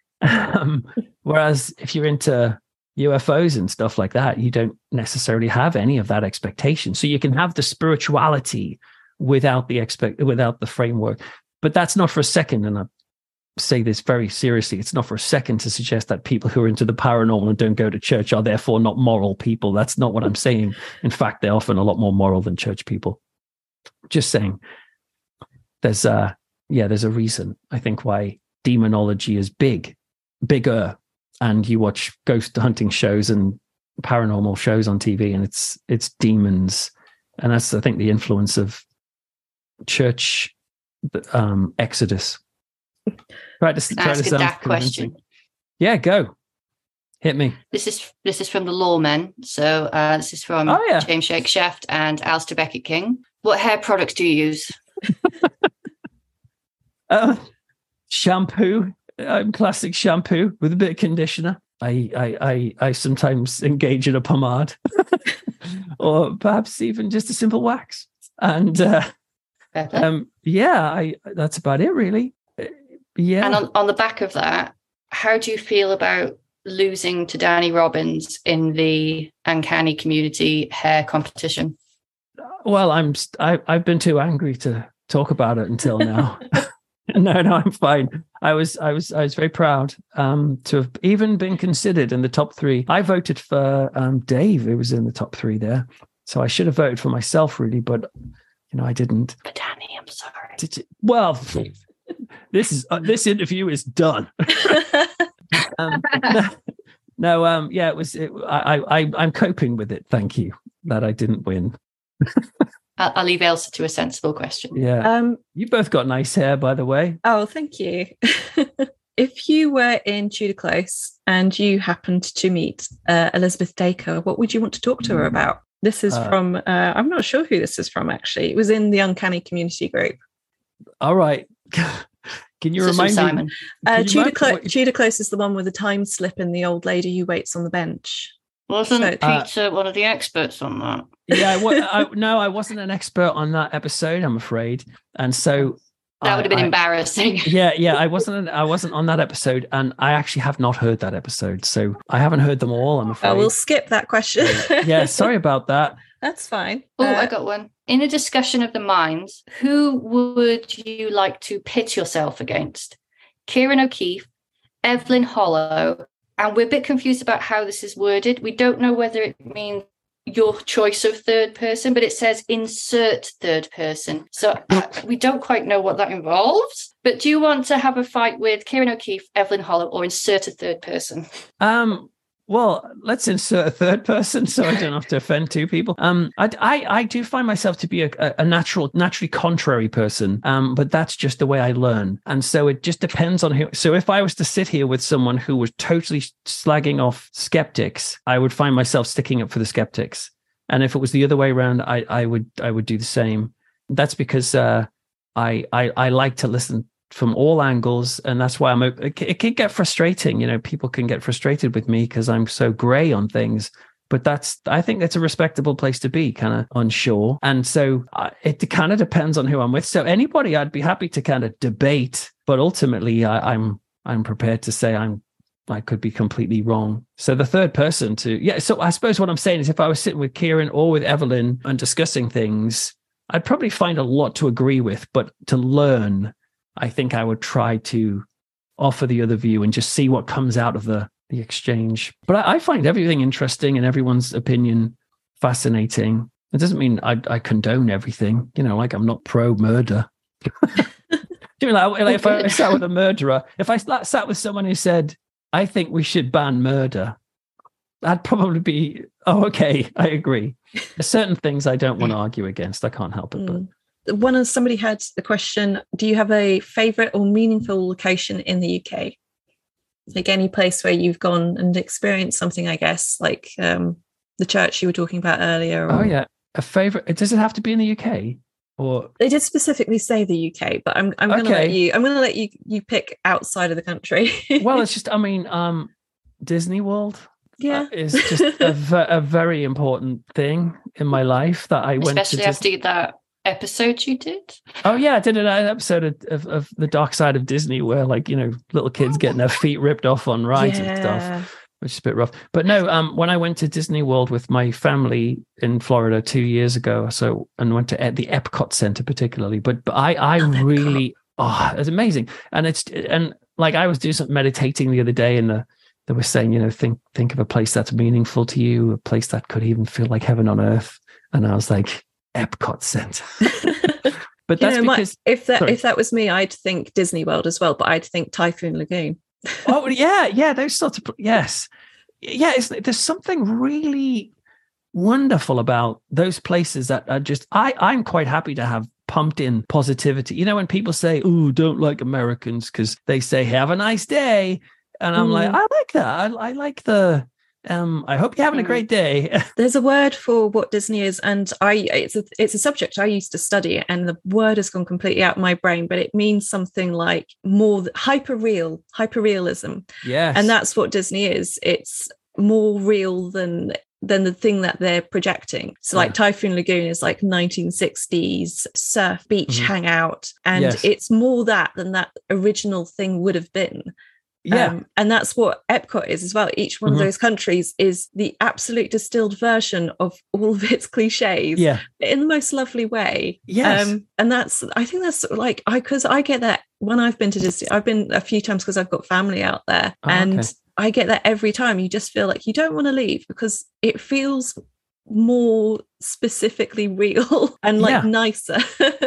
Um, whereas if you're into U F Os and stuff like that, you don't necessarily have any of that expectation. So you can have the spirituality without the expect without the framework. But that's not for a second, and I say this very seriously, it's not for a second to suggest that people who are into the paranormal and don't go to church are therefore not moral people. That's not what I'm saying. In fact, they're often a lot more moral than church people. Just saying, there's a yeah, there's a reason, I think, why demonology is big, bigger, and you watch ghost hunting shows and paranormal shows on T V, and it's it's demons, and that's, I think, the influence of church um, exodus. Try to, try ask to a daft question. Yeah, go. Hit me. This is this is from the Lawmen. So uh, this is from oh, yeah. James Shakeshaft and Alistair Beckett King. What hair products do you use? uh, shampoo. I'm classic shampoo with a bit of conditioner. I I I, I sometimes engage in a pomade, or perhaps even just a simple wax. And uh, um, yeah, I that's about it, really. Yeah. And on, on the back of that, how do you feel about losing to Danny Robbins in the Uncanny Community hair competition? Well, I'm I, I've been too angry to talk about it until now. no, no, I'm fine. I was I was I was very proud um, to have even been considered in the top three. I voted for um, Dave. It was in the top three there, so I should have voted for myself, really, but you know I didn't. For Danny, I'm sorry. Did you? Well. This is uh, this interview is done. um, no, no, um, yeah, it was. It, I, I, I'm coping with it. Thank you that I didn't win. I'll, I'll leave Elsa to a sensible question. Yeah, um, you both got nice hair, by the way. Oh, thank you. If you were in Tudor Close and you happened to meet uh, Elizabeth Dacre, what would you want to talk to her about? This is uh, from. Uh, I'm not sure who this is from. Actually, it was in the Uncanny Community group. All right. Can you this remind Simon? me? Uh, Tudor, Clo- you... Tudor Close is the one with the time slip and the old lady who waits on the bench. Wasn't so, Peter uh, one of the experts on that? Yeah, I, w- I, no, I wasn't an expert on that episode, I'm afraid, and so that I, would have been I, embarrassing. Yeah, yeah, I wasn't. I wasn't on that episode, and I actually have not heard that episode, so I haven't heard them all. I'm afraid. Oh, we'll skip that question. Yeah, sorry about that. That's fine. Oh, uh, I got one. In a discussion of the minds, who would you like to pit yourself against? Kieran O'Keefe, Evelyn Hollow, and we're a bit confused about how this is worded. We don't know whether it means your choice of third person, but it says insert third person. So uh, we don't quite know what that involves. But do you want to have a fight with Kieran O'Keefe, Evelyn Hollow, or insert a third person? Um, well, let's insert a third person so I don't have to offend two people. Um, I, I, I do find myself to be a, a natural, naturally contrary person, um, but that's just the way I learn. And so it just depends on who. So if I was to sit here with someone who was totally slagging off skeptics, I would find myself sticking up for the skeptics. And if it was the other way around, I, I would I would do the same. That's because uh, I, I I like to listen from all angles, and that's why I'm it, it can get frustrating. You know, people can get frustrated with me because I'm so gray on things, but that's I think that's a respectable place to be, kind of unsure. And so uh, it kind of depends on who I'm with. So anybody I'd be happy to kind of debate, but ultimately I, I'm I'm prepared to say I'm I could be completely wrong. So the third person to yeah so I suppose what I'm saying is if I was sitting with Kieran or with Evelyn and discussing things, I'd probably find a lot to agree with, but to learn, I think I would try to offer the other view and just see what comes out of the, the exchange. But I, I find everything interesting and everyone's opinion fascinating. It doesn't mean I, I condone everything. You know, like I'm not pro-murder. Do you know, like, like if I sat with a murderer, if I sat with someone who said, I think we should ban murder, I'd probably be, oh, okay, I agree. There's certain things I don't want to argue against. I can't help it, but... One of somebody had the question, do you have a favourite or meaningful location in the U K? Like any place where you've gone and experienced something, I guess, like um, the church you were talking about earlier. Or... Oh, yeah. A favourite. Does it have to be in the U K? Or they did specifically say the U K, but I'm I'm going to okay. let you I'm going to let you you pick outside of the country. Well, it's just I mean, um, Disney World. Yeah, uh, is just a, a very important thing in my life that I went especially to after Dis- that episode you did. Oh yeah, I did an episode of, of, of The Dark Side of Disney where, like, you know, little kids getting their feet ripped off on rides yeah. and stuff, which is a bit rough. But no, um, when I went to Disney World with my family in Florida two years ago, so and went to the Epcot Center particularly, but, but I I oh, really oh, it's amazing, and it's and like I was doing some meditating the other day, and the they were saying, you know, think think of a place that's meaningful to you, a place that could even feel like heaven on earth, and I was like, Epcot Center. But that's you know, because my, if that sorry. if that was me, I'd think Disney World as well, but I'd think Typhoon Lagoon. Oh yeah, yeah, those sorts of yes, yeah. It's, there's something really wonderful about those places that are just. I I'm quite happy to have pumped in positivity. You know, when people say, "Oh, don't like Americans," because they say, "Have a nice day," and I'm mm. like, I like that. I, I like the. Um, I hope you're having a great day. There's a word for what Disney is, and I it's a it's a subject I used to study, and the word has gone completely out of my brain, but it means something like more hyper real, hyper realism. Yes. And that's what Disney is. It's more real than than the thing that they're projecting. So like yeah. Typhoon Lagoon is like nineteen sixties surf beach mm-hmm. hangout, and yes. it's more that than that original thing would have been. Yeah. Um, and that's what Epcot is as well. Each one mm-hmm. of those countries is the absolute distilled version of all of its cliches yeah. in the most lovely way. Yes. Um, and that's, I think that's like, I, cause I get that when I've been to Disney, I've been a few times because I've got family out there oh, and okay. I get that every time. You just feel like you don't want to leave because it feels more specifically real and like yeah. nicer.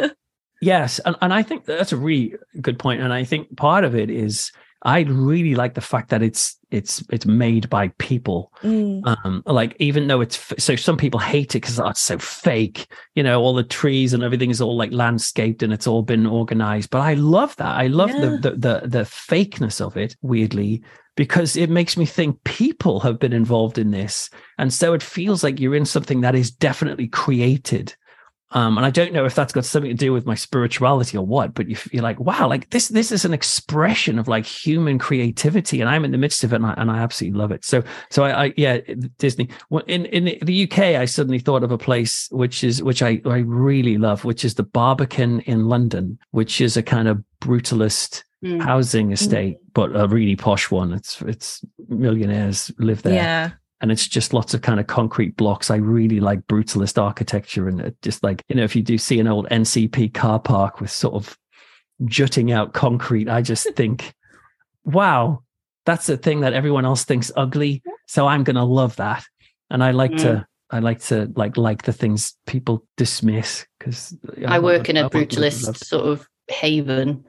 Yes. And, and I think that's a really good point. And I think part of it is, I really like the fact that it's it's it's made by people. Mm. Um, like even though it's f- so some people hate it because oh, it's so fake. You know, all the trees and everything is all like landscaped and it's all been organized. But I love that. I love yeah. the, the the the fakeness of it. Weirdly, because it makes me think people have been involved in this, and so it feels like you're in something that is definitely created. Um, and I don't know if that's got something to do with my spirituality or what, but you, you're like, wow, like this, this is an expression of like human creativity, and I'm in the midst of it, and I, and I absolutely love it. So, so I, I yeah, Disney. In in the U K, I suddenly thought of a place which is which I I really love, which is the Barbican in London, which is a kind of brutalist mm. housing estate, mm. but a really posh one. It's it's millionaires live there. Yeah. And it's just lots of kind of concrete blocks. I really like brutalist architecture. And it just like, you know, if you do see an old N C P car park with sort of jutting out concrete, I just think, wow, that's a thing that everyone else thinks ugly. So I'm going to love that. And I like mm. to I like to like like the things people dismiss because I work in a brutalist sort of haven.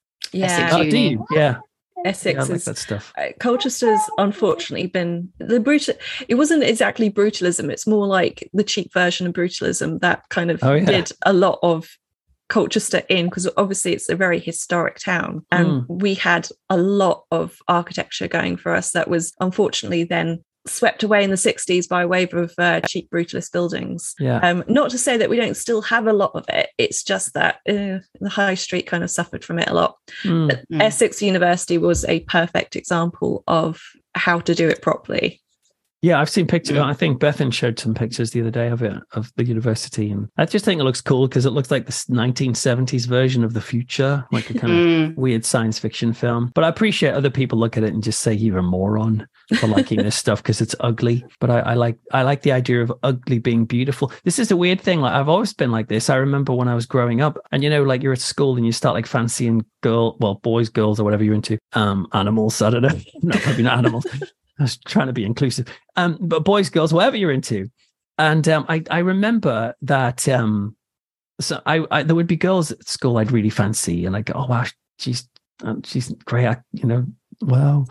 Yeah. Oh, do you? Yeah. Essex yeah, I like is that stuff. Uh, Colchester's unfortunately been the brutal. It wasn't exactly brutalism. It's more like the cheap version of brutalism that kind of Oh, yeah. did a lot of Colchester in, because obviously it's a very historic town, and Mm. we had a lot of architecture going for us that was unfortunately then swept away in the sixties by wave of uh, cheap brutalist buildings. Yeah. Um, not to say that we don't still have a lot of it. It's just that uh, the high street kind of suffered from it a lot. Mm. But Mm. Essex University was a perfect example of how to do it properly. Yeah, I've seen pictures. Mm. I think Bethan showed some pictures the other day of it, of the university. And I just think it looks cool because it looks like the nineteen seventies version of the future, like a kind of Mm. weird science fiction film. But I appreciate other people look at it and just say you're a moron for liking this stuff because it's ugly. But I, I like I like the idea of ugly being beautiful. This is a weird thing. Like I've always been like this. I remember when I was growing up, and you know, like you're at school and you start like fancying girl, well, boys, girls, or whatever you're into. Um, animals. I don't know. No, probably not animals. I was trying to be inclusive. Um, but boys, girls, whatever you're into. And um, I, I remember that um, so I, I there would be girls at school I'd really fancy, and I go, oh wow, she's um, she's great, I, you know, wow.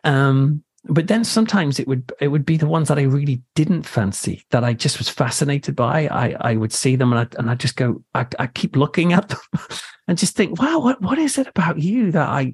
Um, but then sometimes it would it would be the ones that I really didn't fancy, that I just was fascinated by. I I would see them and I and I just go, I, I keep looking at them and just think, wow, what what is it about you that I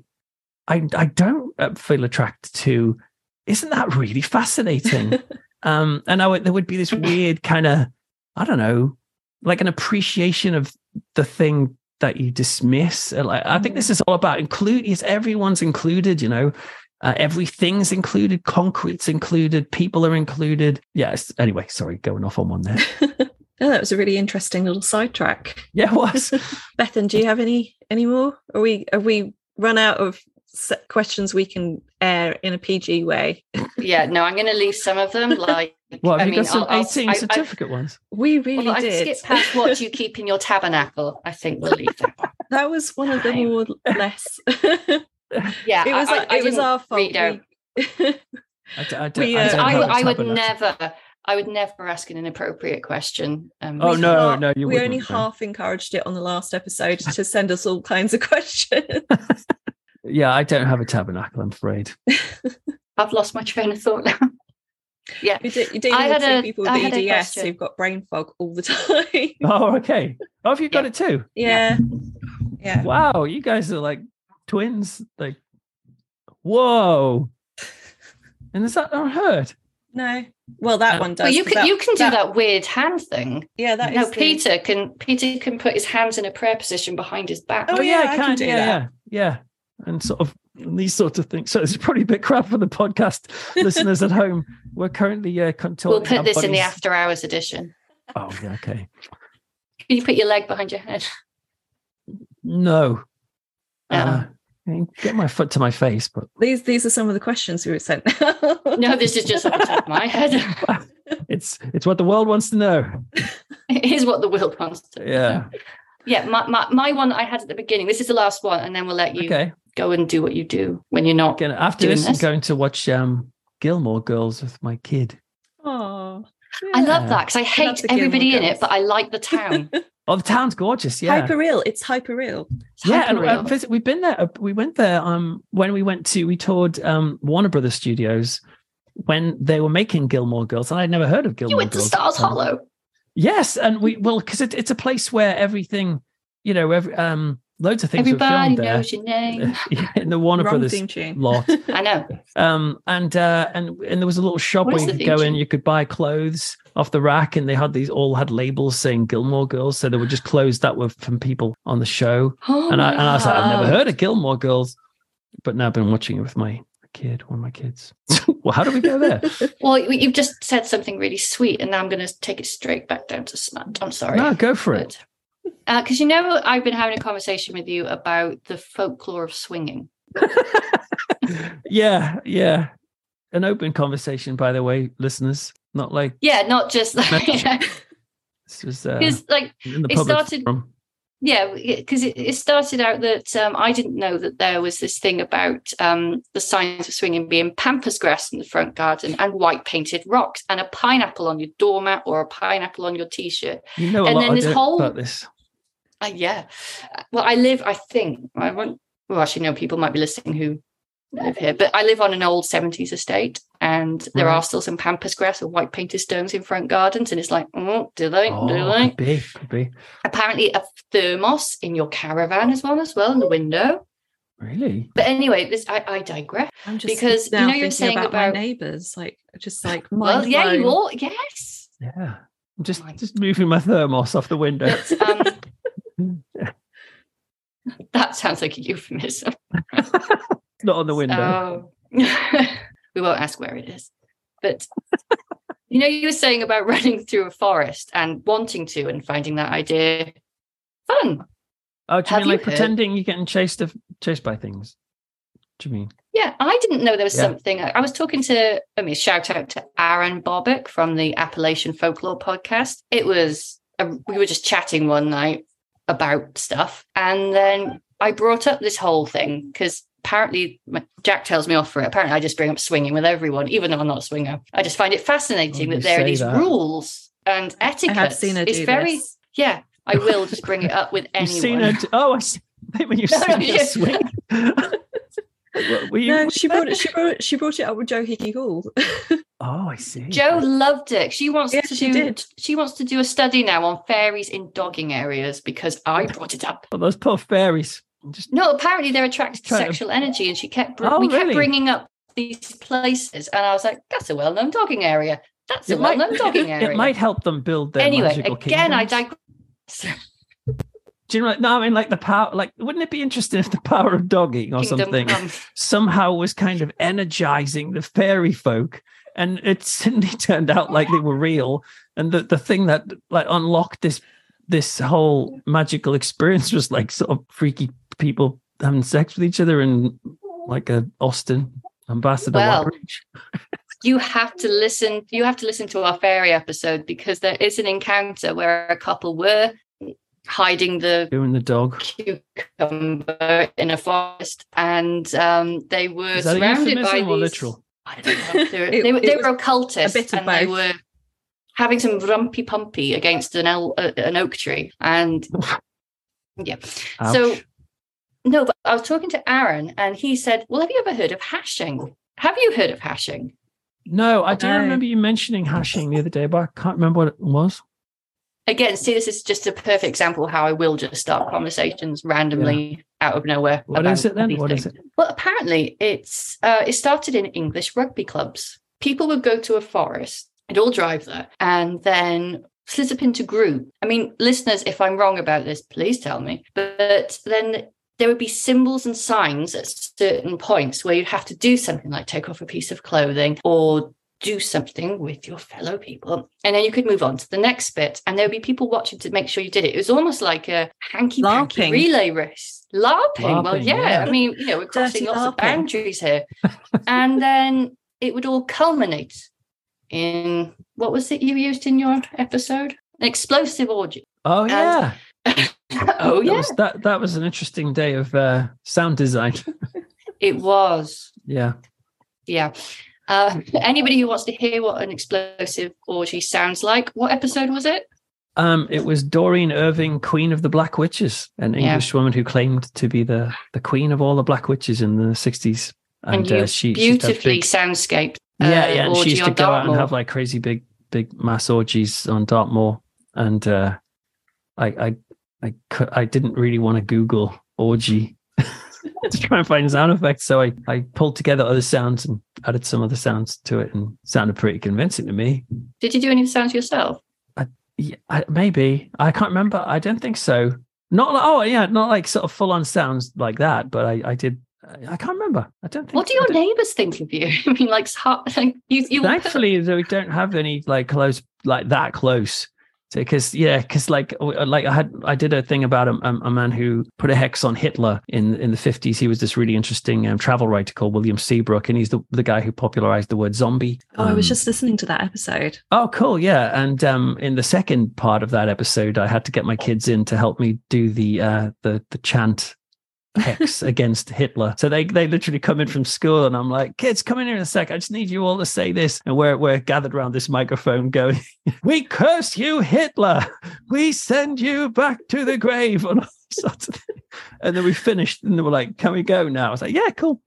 I I don't feel attracted to? Isn't that really fascinating? um, and I would, there would be this weird kind of, I don't know, like an appreciation of the thing that you dismiss. Like, I think this is all about include. Yes, everyone's included. You know, uh, everything's included. Concrete's included. People are included. Yes. Anyway, sorry, going off on one there. Oh, that was a really interesting little sidetrack. Yeah, it was. Bethan, do you have any any more? Are we have we run out of questions we can air in a P G way? Yeah, no, I'm going to leave some of them. Like, Well, have I you mean, got some I'll- I'll- eighteen I- certificate ones? We really well, I did. skip past what you keep in your tabernacle. I think we'll leave that one. That was one of the Fine. more less. Yeah, it was I, I, I it was didn't our fault. read out. We- I, d- I, d- We, I uh, don't I, have would- a I would tabernacle. never, I would never ask an inappropriate question. Um, Oh, we no, half- no, you we wouldn't, only no. half encouraged it on the last episode to send us all kinds of questions. Yeah, I don't have a tabernacle, I'm afraid. I've lost my train of thought now. Yeah, You did, you're dealing I with had two a- people with I had a E D S question. who've got brain fog all the time. Oh, okay. Oh, have you got Yeah. it too? yeah. Yeah. Wow, you guys are like twins. Like, whoa. And is that unheard? No. Well, that Uh, one does. well, you 'cause can you can do that, weird hand thing. Yeah, that No, is the- Peter can Peter can put his hands in a prayer position behind his back. Oh, yeah, I can do yeah, that. yeah, yeah. And sort of these sorts of things. So it's probably a bit crap for the podcast listeners at home. We're currently uh, contorting We'll put our this in the bodies. after hours edition. Oh, yeah, okay. Can you put your leg behind your head? No. Uh, Uh, I mean, get my foot to my face, but These these are some of the questions we were sent. no, this is just off the top of my head. it's it's what the world wants to know. It is what the world wants to. Yeah. Yeah, my, my, my one I had at the beginning. This is the last one, and then we'll let you Okay. go and do what you do when you're not. Again, after doing this, I'm this. going to watch um, Gilmore Girls with my kid. Oh, I love Yeah. that because I love hate the Gilmore everybody in Girls. it, but I like the town. Oh, the town's gorgeous. Yeah. hyper real. It's hyper real. It's Yeah, and uh, hyper-real. visit, we've been there. uh, We went there um, when we went to, we toured um, Warner Brothers Studios when they were making Gilmore Girls, and I'd never heard of Gilmore You went to Girls. Stars Um, Hollow. Yes, and we, well, because it, it's a place where everything, you know, every, um, loads of things were Everybody filmed there. knows your name. Yeah, in the Warner Wrong Brothers theme tune. lot. I know. Um, and uh, and and there was a little shop What where is you the could theme go in, tune? you could buy clothes off the rack, and they had these all had labels saying Gilmore Girls, so they were just clothes that were from people on the show. Oh and I and I was like, I've never wow. heard of Gilmore Girls, but now I've been watching it with my kid, one of my kids. Well, how do we go there? Well, you- you've just said something really sweet, and now I'm going to take it straight back down to smut. I'm sorry. No, go for it. Because you know, I've been having a conversation with you about the folklore of swinging. Yeah, yeah. An open conversation, by the way, listeners. Not like Yeah, not just like this was uh, because like in the it public started- forum. Yeah, because it, it started out that um, I didn't know that there was this thing about um, the signs of swinging being pampas grass in the front garden and white painted rocks and a pineapple on your doormat or a pineapple on your t-shirt. You know a and lot then this whole, about this. Uh, yeah. Well, I live, I think, I won't, well, actually, no, people might be listening who live here, but I live on an old seventies estate and there right. are still some pampas grass or white painted stones in front gardens. And it's like, oh, do they? Oh, do they? could be, could be. Apparently a thermos in your caravan as well, as well, in the window. Really? But anyway, this I, I digress. I'm just because now you know you're thinking saying about, about my neighbours, like just like well, yeah, blown. you all yes. Yeah. I'm just, My- just moving my thermos off the window. But, um, that sounds like a euphemism. It's not on the window. So, we won't ask where it is. But you know, you were saying about running through a forest and wanting to and finding that idea fun. Oh, do you Have mean you like heard- pretending you're getting chased of, chased by things? Do you mean? Yeah, I didn't know there was Yeah. something. I was talking to, I mean, shout out to Aaron Bobbick from the Appalachian Folklore podcast. It was, a, we were just chatting one night about stuff. And then I brought up this whole thing because apparently my, Jack tells me off for it. Apparently I just bring up swinging with everyone, even though I'm not a swinger. I just find it fascinating Oh, you that there are say these that. rules and etiquette. I have seen her do It's very, this. yeah, I will just bring it up with You've anyone. seen her do- oh, I see. When you've No, no, seen her yeah. swing. What, were you- No, she brought it. She brought it. She brought it up with Joe Hickey Hall. Oh, I see. Jo loved it. She wants Yeah, to she do. did. She wants to do a study now on fairies in dogging areas because I brought it up. Oh, those poor fairies. Just No, apparently they're attracted to Trying to- sexual energy, and she kept. Br- Oh, we kept really? bringing up these places, and I was like, "That's a well-known dogging area. That's a It might- well-known dogging area." It might help them build their anyway, magical again, I kingdoms. digress. Do you know? No, I mean, like the power. Like, wouldn't it be interesting if the power of dogging or Kingdom something come. somehow was kind of energizing the fairy folk, and it suddenly turned out like they were real, and the the thing that like unlocked this this whole magical experience was like sort of freaky people having sex with each other in like a Austin ambassador Well, Wateridge. You have to listen. You have to listen to our fairy episode because there is an encounter where a couple were hiding the Doing the dog. cucumber in a forest, and um, they were Is that a surrounded by euphemism or these. literal? I don't know. They were, It- they were, it they was were occultists, a bit of and they both. were having some rumpy pumpy against an el- uh, an oak tree, and yeah. Ouch. So no, but I was talking to Aaron, and he said, "Well, have you ever heard of hashing? Have you heard of hashing?" No, I do No. remember you mentioning hashing the other day, but I can't remember what it was. Again, see, this is just a perfect example of how I will just start conversations randomly out of nowhere. What about is it then? these What is things. it? Well, apparently it's uh, it started in English rugby clubs. People would go to a forest, they'd all drive there, and then split up into group. I mean, listeners, if I'm wrong about this, please tell me. But then there would be symbols and signs at certain points where you'd have to do something like take off a piece of clothing or do something with your fellow people. And then you could move on to the next bit. And there would be people watching to make sure you did it. It was almost like a hanky-panky LARPing. relay race. LARPing. Well, LARPing, yeah. yeah. I mean, you know, we're crossing Dirty lots of LARPing. boundaries here. And then it would all culminate in, what was it you used in your episode? An explosive orgy. Oh yeah. Oh, That yeah. was, that that was an interesting day of uh, sound design. It was. Yeah. Yeah. Uh, anybody who wants to hear what an explosive orgy sounds like, what episode was it? Um, it was Doreen Irving, Queen of the Black Witches, an Yeah. English woman who claimed to be the, the queen of all the Black Witches in the sixties. And, And, you uh, she she used to have beautifully big- soundscaped. yeah, uh, yeah. And she orgy used to on go out and Dartmoor. have like crazy big, big mass orgies on Dartmoor. And uh, I, I, I, cou- I didn't really want to Google orgy to try and find sound effects, so I, I pulled together other sounds and added some other sounds to it, and it sounded pretty convincing to me. Did you do any of the sounds yourself? Yeah, I, maybe I can't remember. I don't think so. Not like, oh yeah, not like sort of full on sounds like that. But I, I did. I, I can't remember. I don't think. What do I your don't- neighbours think of you? I mean, like, it's hot, like you, you Thankfully, we don't have any like close, like that close. Because yeah, because like like I had I did a thing about a, a man who put a hex on Hitler in in the fifties. He was this really interesting um, travel writer called William Seabrook, and he's the the guy who popularized the word zombie. Oh, um, I was just listening to that episode. Oh, cool, yeah. And um, in the second part of that episode, I had to get my kids in to help me do the uh, the the chant hex against Hitler. So they they literally come in from school, and I'm like, kids, come in here in a sec. I just need you all to say this. And we're we're gathered around this microphone going, we curse you, Hitler. We send you back to the grave. And, all sorts of things. And then we finished, and they were like, can we go now? I was like, yeah, cool.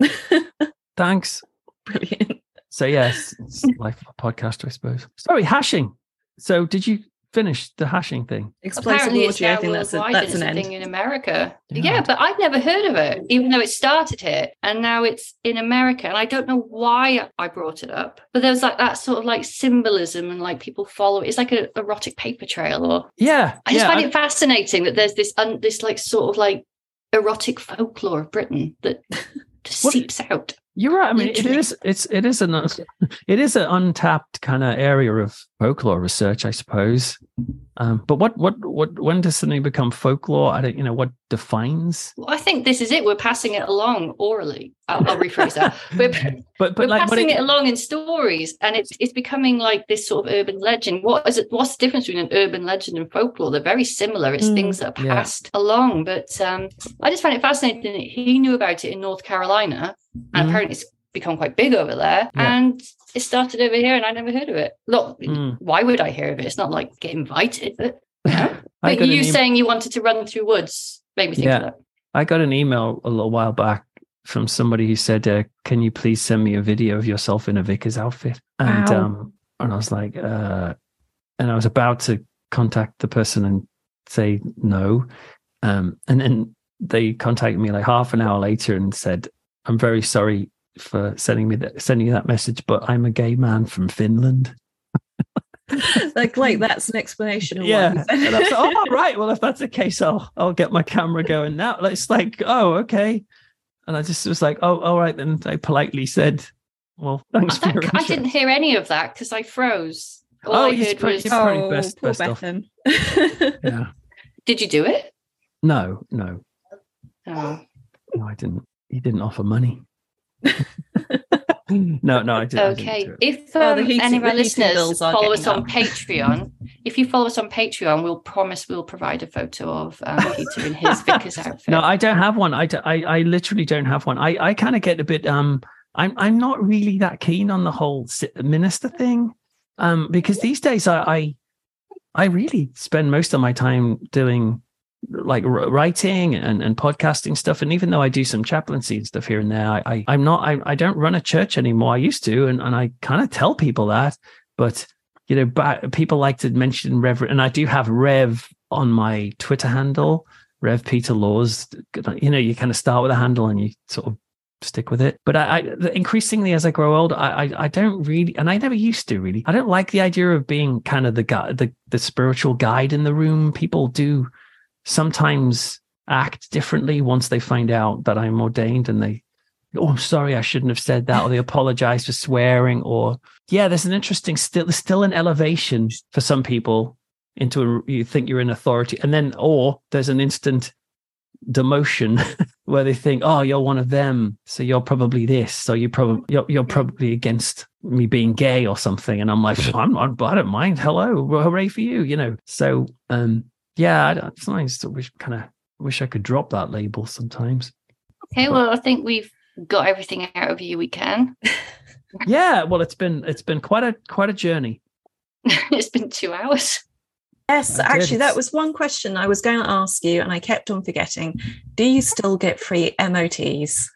Thanks. Brilliant. So yes, it's life of a podcast, I suppose. Sorry, hashing. So did you finish the hashing thing? Apparently it's now I think that's, a, worldwide, that's and an it's a end. thing in America. Yeah. Yeah, but I'd never heard of it, even though it started here, and now it's in America. And I don't know why I brought it up, but there was like that sort of like symbolism, and like people follow it. It's like an erotic paper trail, or Yeah. I just yeah, find I- it fascinating that there's this un, this like sort of like erotic folklore of Britain that just What- seeps out. You're right. I mean, it Literally. is. It's it is an it is an untapped kind of area of folklore research, I suppose. Um, but what what what when does something become folklore? I don't. You know what defines. Well, I think this is it. We're passing it along orally. I'll, I'll rephrase that. We're, But but we're like what passing it, it along in stories, and it's it's becoming like this sort of urban legend. What is it? What's the difference between an urban legend and folklore? They're very similar. It's Mm, things that are yeah. passed along. But um, I just find it fascinating that he knew about it in North Carolina, and Mhm. apparently it's become quite big over there. Yeah. And it started over here, and I never heard of it. Look, Mm. why would I hear of it? It's not like get invited. But, you know. I But got an you em- saying you wanted to run through woods made me think Yeah. of that. I got an email a little while back from somebody who said, uh, "Can you please send me a video of yourself in a vicar's outfit?" And Wow. um, and I was like, uh, and I was about to contact the person and say no, um, and then they contacted me like half an hour later and said, "I'm very sorry for sending me that sending you that message, but I'm a gay man from Finland." like, like that's an explanation of Yeah, why. and I was like, "Oh, right. Well, if that's the case, I'll I'll get my camera going now." It's like, oh, okay. And I just was like, oh, all right. Then I politely said, well, thanks for I, your I interest. didn't hear any of that because I froze. All Oh, I he's heard pretty- was, he's probably Oh, best- poor best off. Bethan. Yeah. did you do it? No, no, Oh. no, I didn't. He didn't offer money. no, no, I didn't. I didn't Okay. do it. If Well, the um, heating- any of the our heating listeners bills are follow us getting on up. Patreon, if you follow us on Patreon, we'll promise we'll provide a photo of um, Peter in his vicar's outfit. No, I don't have one. I, d- I, I literally don't have one. I, I kind of get a bit. Um, I'm I'm not really that keen on the whole si- minister thing, um, because these days I, I I really spend most of my time doing like r- writing and, and podcasting stuff. And even though I do some chaplaincy and stuff here and there, I, I I'm not. I, I don't run a church anymore. I used to, and, and I kind of tell people that, but you know, but people like to mention Reverend, and I do have Rev on my Twitter handle. Rev Peter Laws, you know, you kind of start with a handle and you sort of stick with it. But I, I increasingly as I grow older, I, I I don't really, and I never used to really. I don't like the idea of being kind of the guy, the the spiritual guide in the room. People do sometimes act differently once they find out that I'm ordained, and they, oh, I'm sorry, I shouldn't have said that, or they apologize for swearing, or yeah, there's an interesting still, there's still an elevation for some people into a, you think you're in authority, and then or there's an instant demotion where they think, oh, you're one of them, so you're probably this, so you probably you're, you're probably against me being gay or something, and I'm like, I'm not, I don't mind, hello, well, hooray for you, you know. So um yeah, I don't, sometimes I wish kind of wish I could drop that label sometimes. Okay, well, I think we've got everything out of you we can. Yeah, well, it's been it's been quite a quite a journey. It's been two hours. Yes, I did. actually, that was one question I was going to ask you, and I kept on forgetting. Do you still get free M O Ts?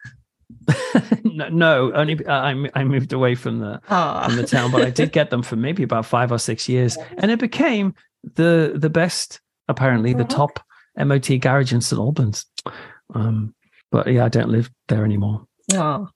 no, no, only uh, I I moved away from the Ah, from the town, but I did get them for maybe about five or six years, and it became the the best, apparently, the top M O T garage in Saint Albans. Um, but yeah, I don't live there anymore. ah.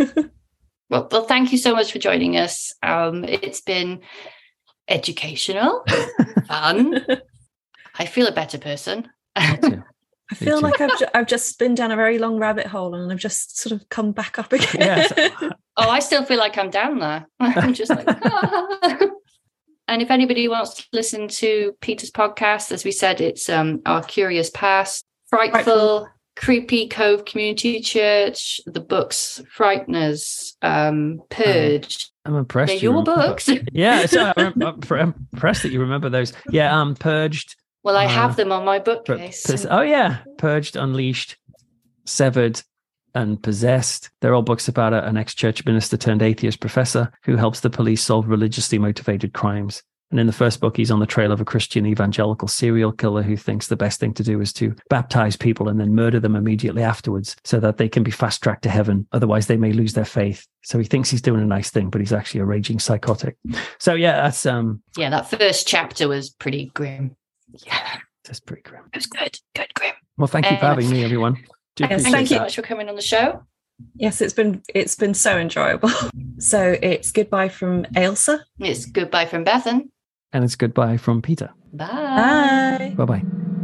Well, well, thank you so much for joining us. Um, it's been educational, fun. I feel a better person. too. I feel too. like I've, ju- I've just been down a very long rabbit hole, and I've just sort of come back up again. Yes. Oh, I still feel like I'm down there. I'm just like, ah. And if anybody wants to listen to Peter's podcast, as we said, it's um, Our Curious Past, Frightful, Frightful. Creepy Cove Community Church, the books Frighteners, um, Purge. I'm impressed. They're you your remember. books. Yeah, so I'm, I'm impressed that you remember those. Yeah, um, Purged. Well, I uh, have them on my bookcase. Pur- oh, yeah. Purged, Unleashed, Severed, and Possessed. They're all books about a, an ex-church minister turned atheist professor who helps the police solve religiously motivated crimes. And in the first book, he's on the trail of a Christian evangelical serial killer who thinks the best thing to do is to baptize people and then murder them immediately afterwards so that they can be fast-tracked to heaven. Otherwise, they may lose their faith. So he thinks he's doing a nice thing, but he's actually a raging psychotic. So yeah, that's... um. Yeah, that first chapter was pretty grim. Yeah, that's pretty grim. It was good. Good, grim. Well, thank you for Um, having me, everyone. Do Yes, appreciate Thank you so that. much for coming on the show. Yes, it's been it's been so enjoyable. So it's goodbye from Ailsa. It's goodbye from Bethan. And it's goodbye from Peter. Bye. Bye. Bye-bye.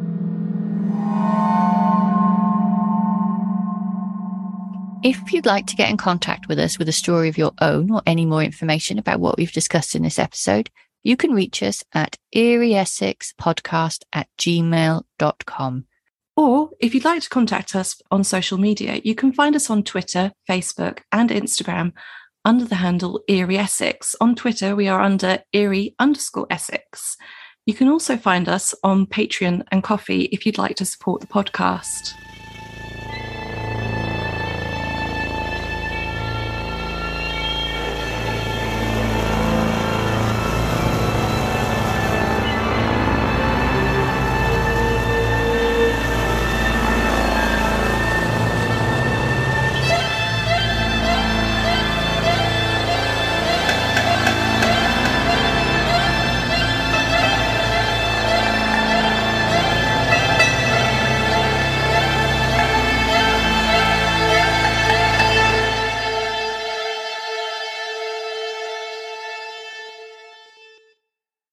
If you'd like to get in contact with us with a story of your own or any more information about what we've discussed in this episode, you can reach us at eerie essex podcast at gmail dot com. Or if you'd like to contact us on social media, you can find us on Twitter, Facebook, and Instagram under the handle Eerie Essex. On Twitter, we are under Eerie underscore Essex. You can also find us on Patreon and Coffee if you'd like to support the podcast.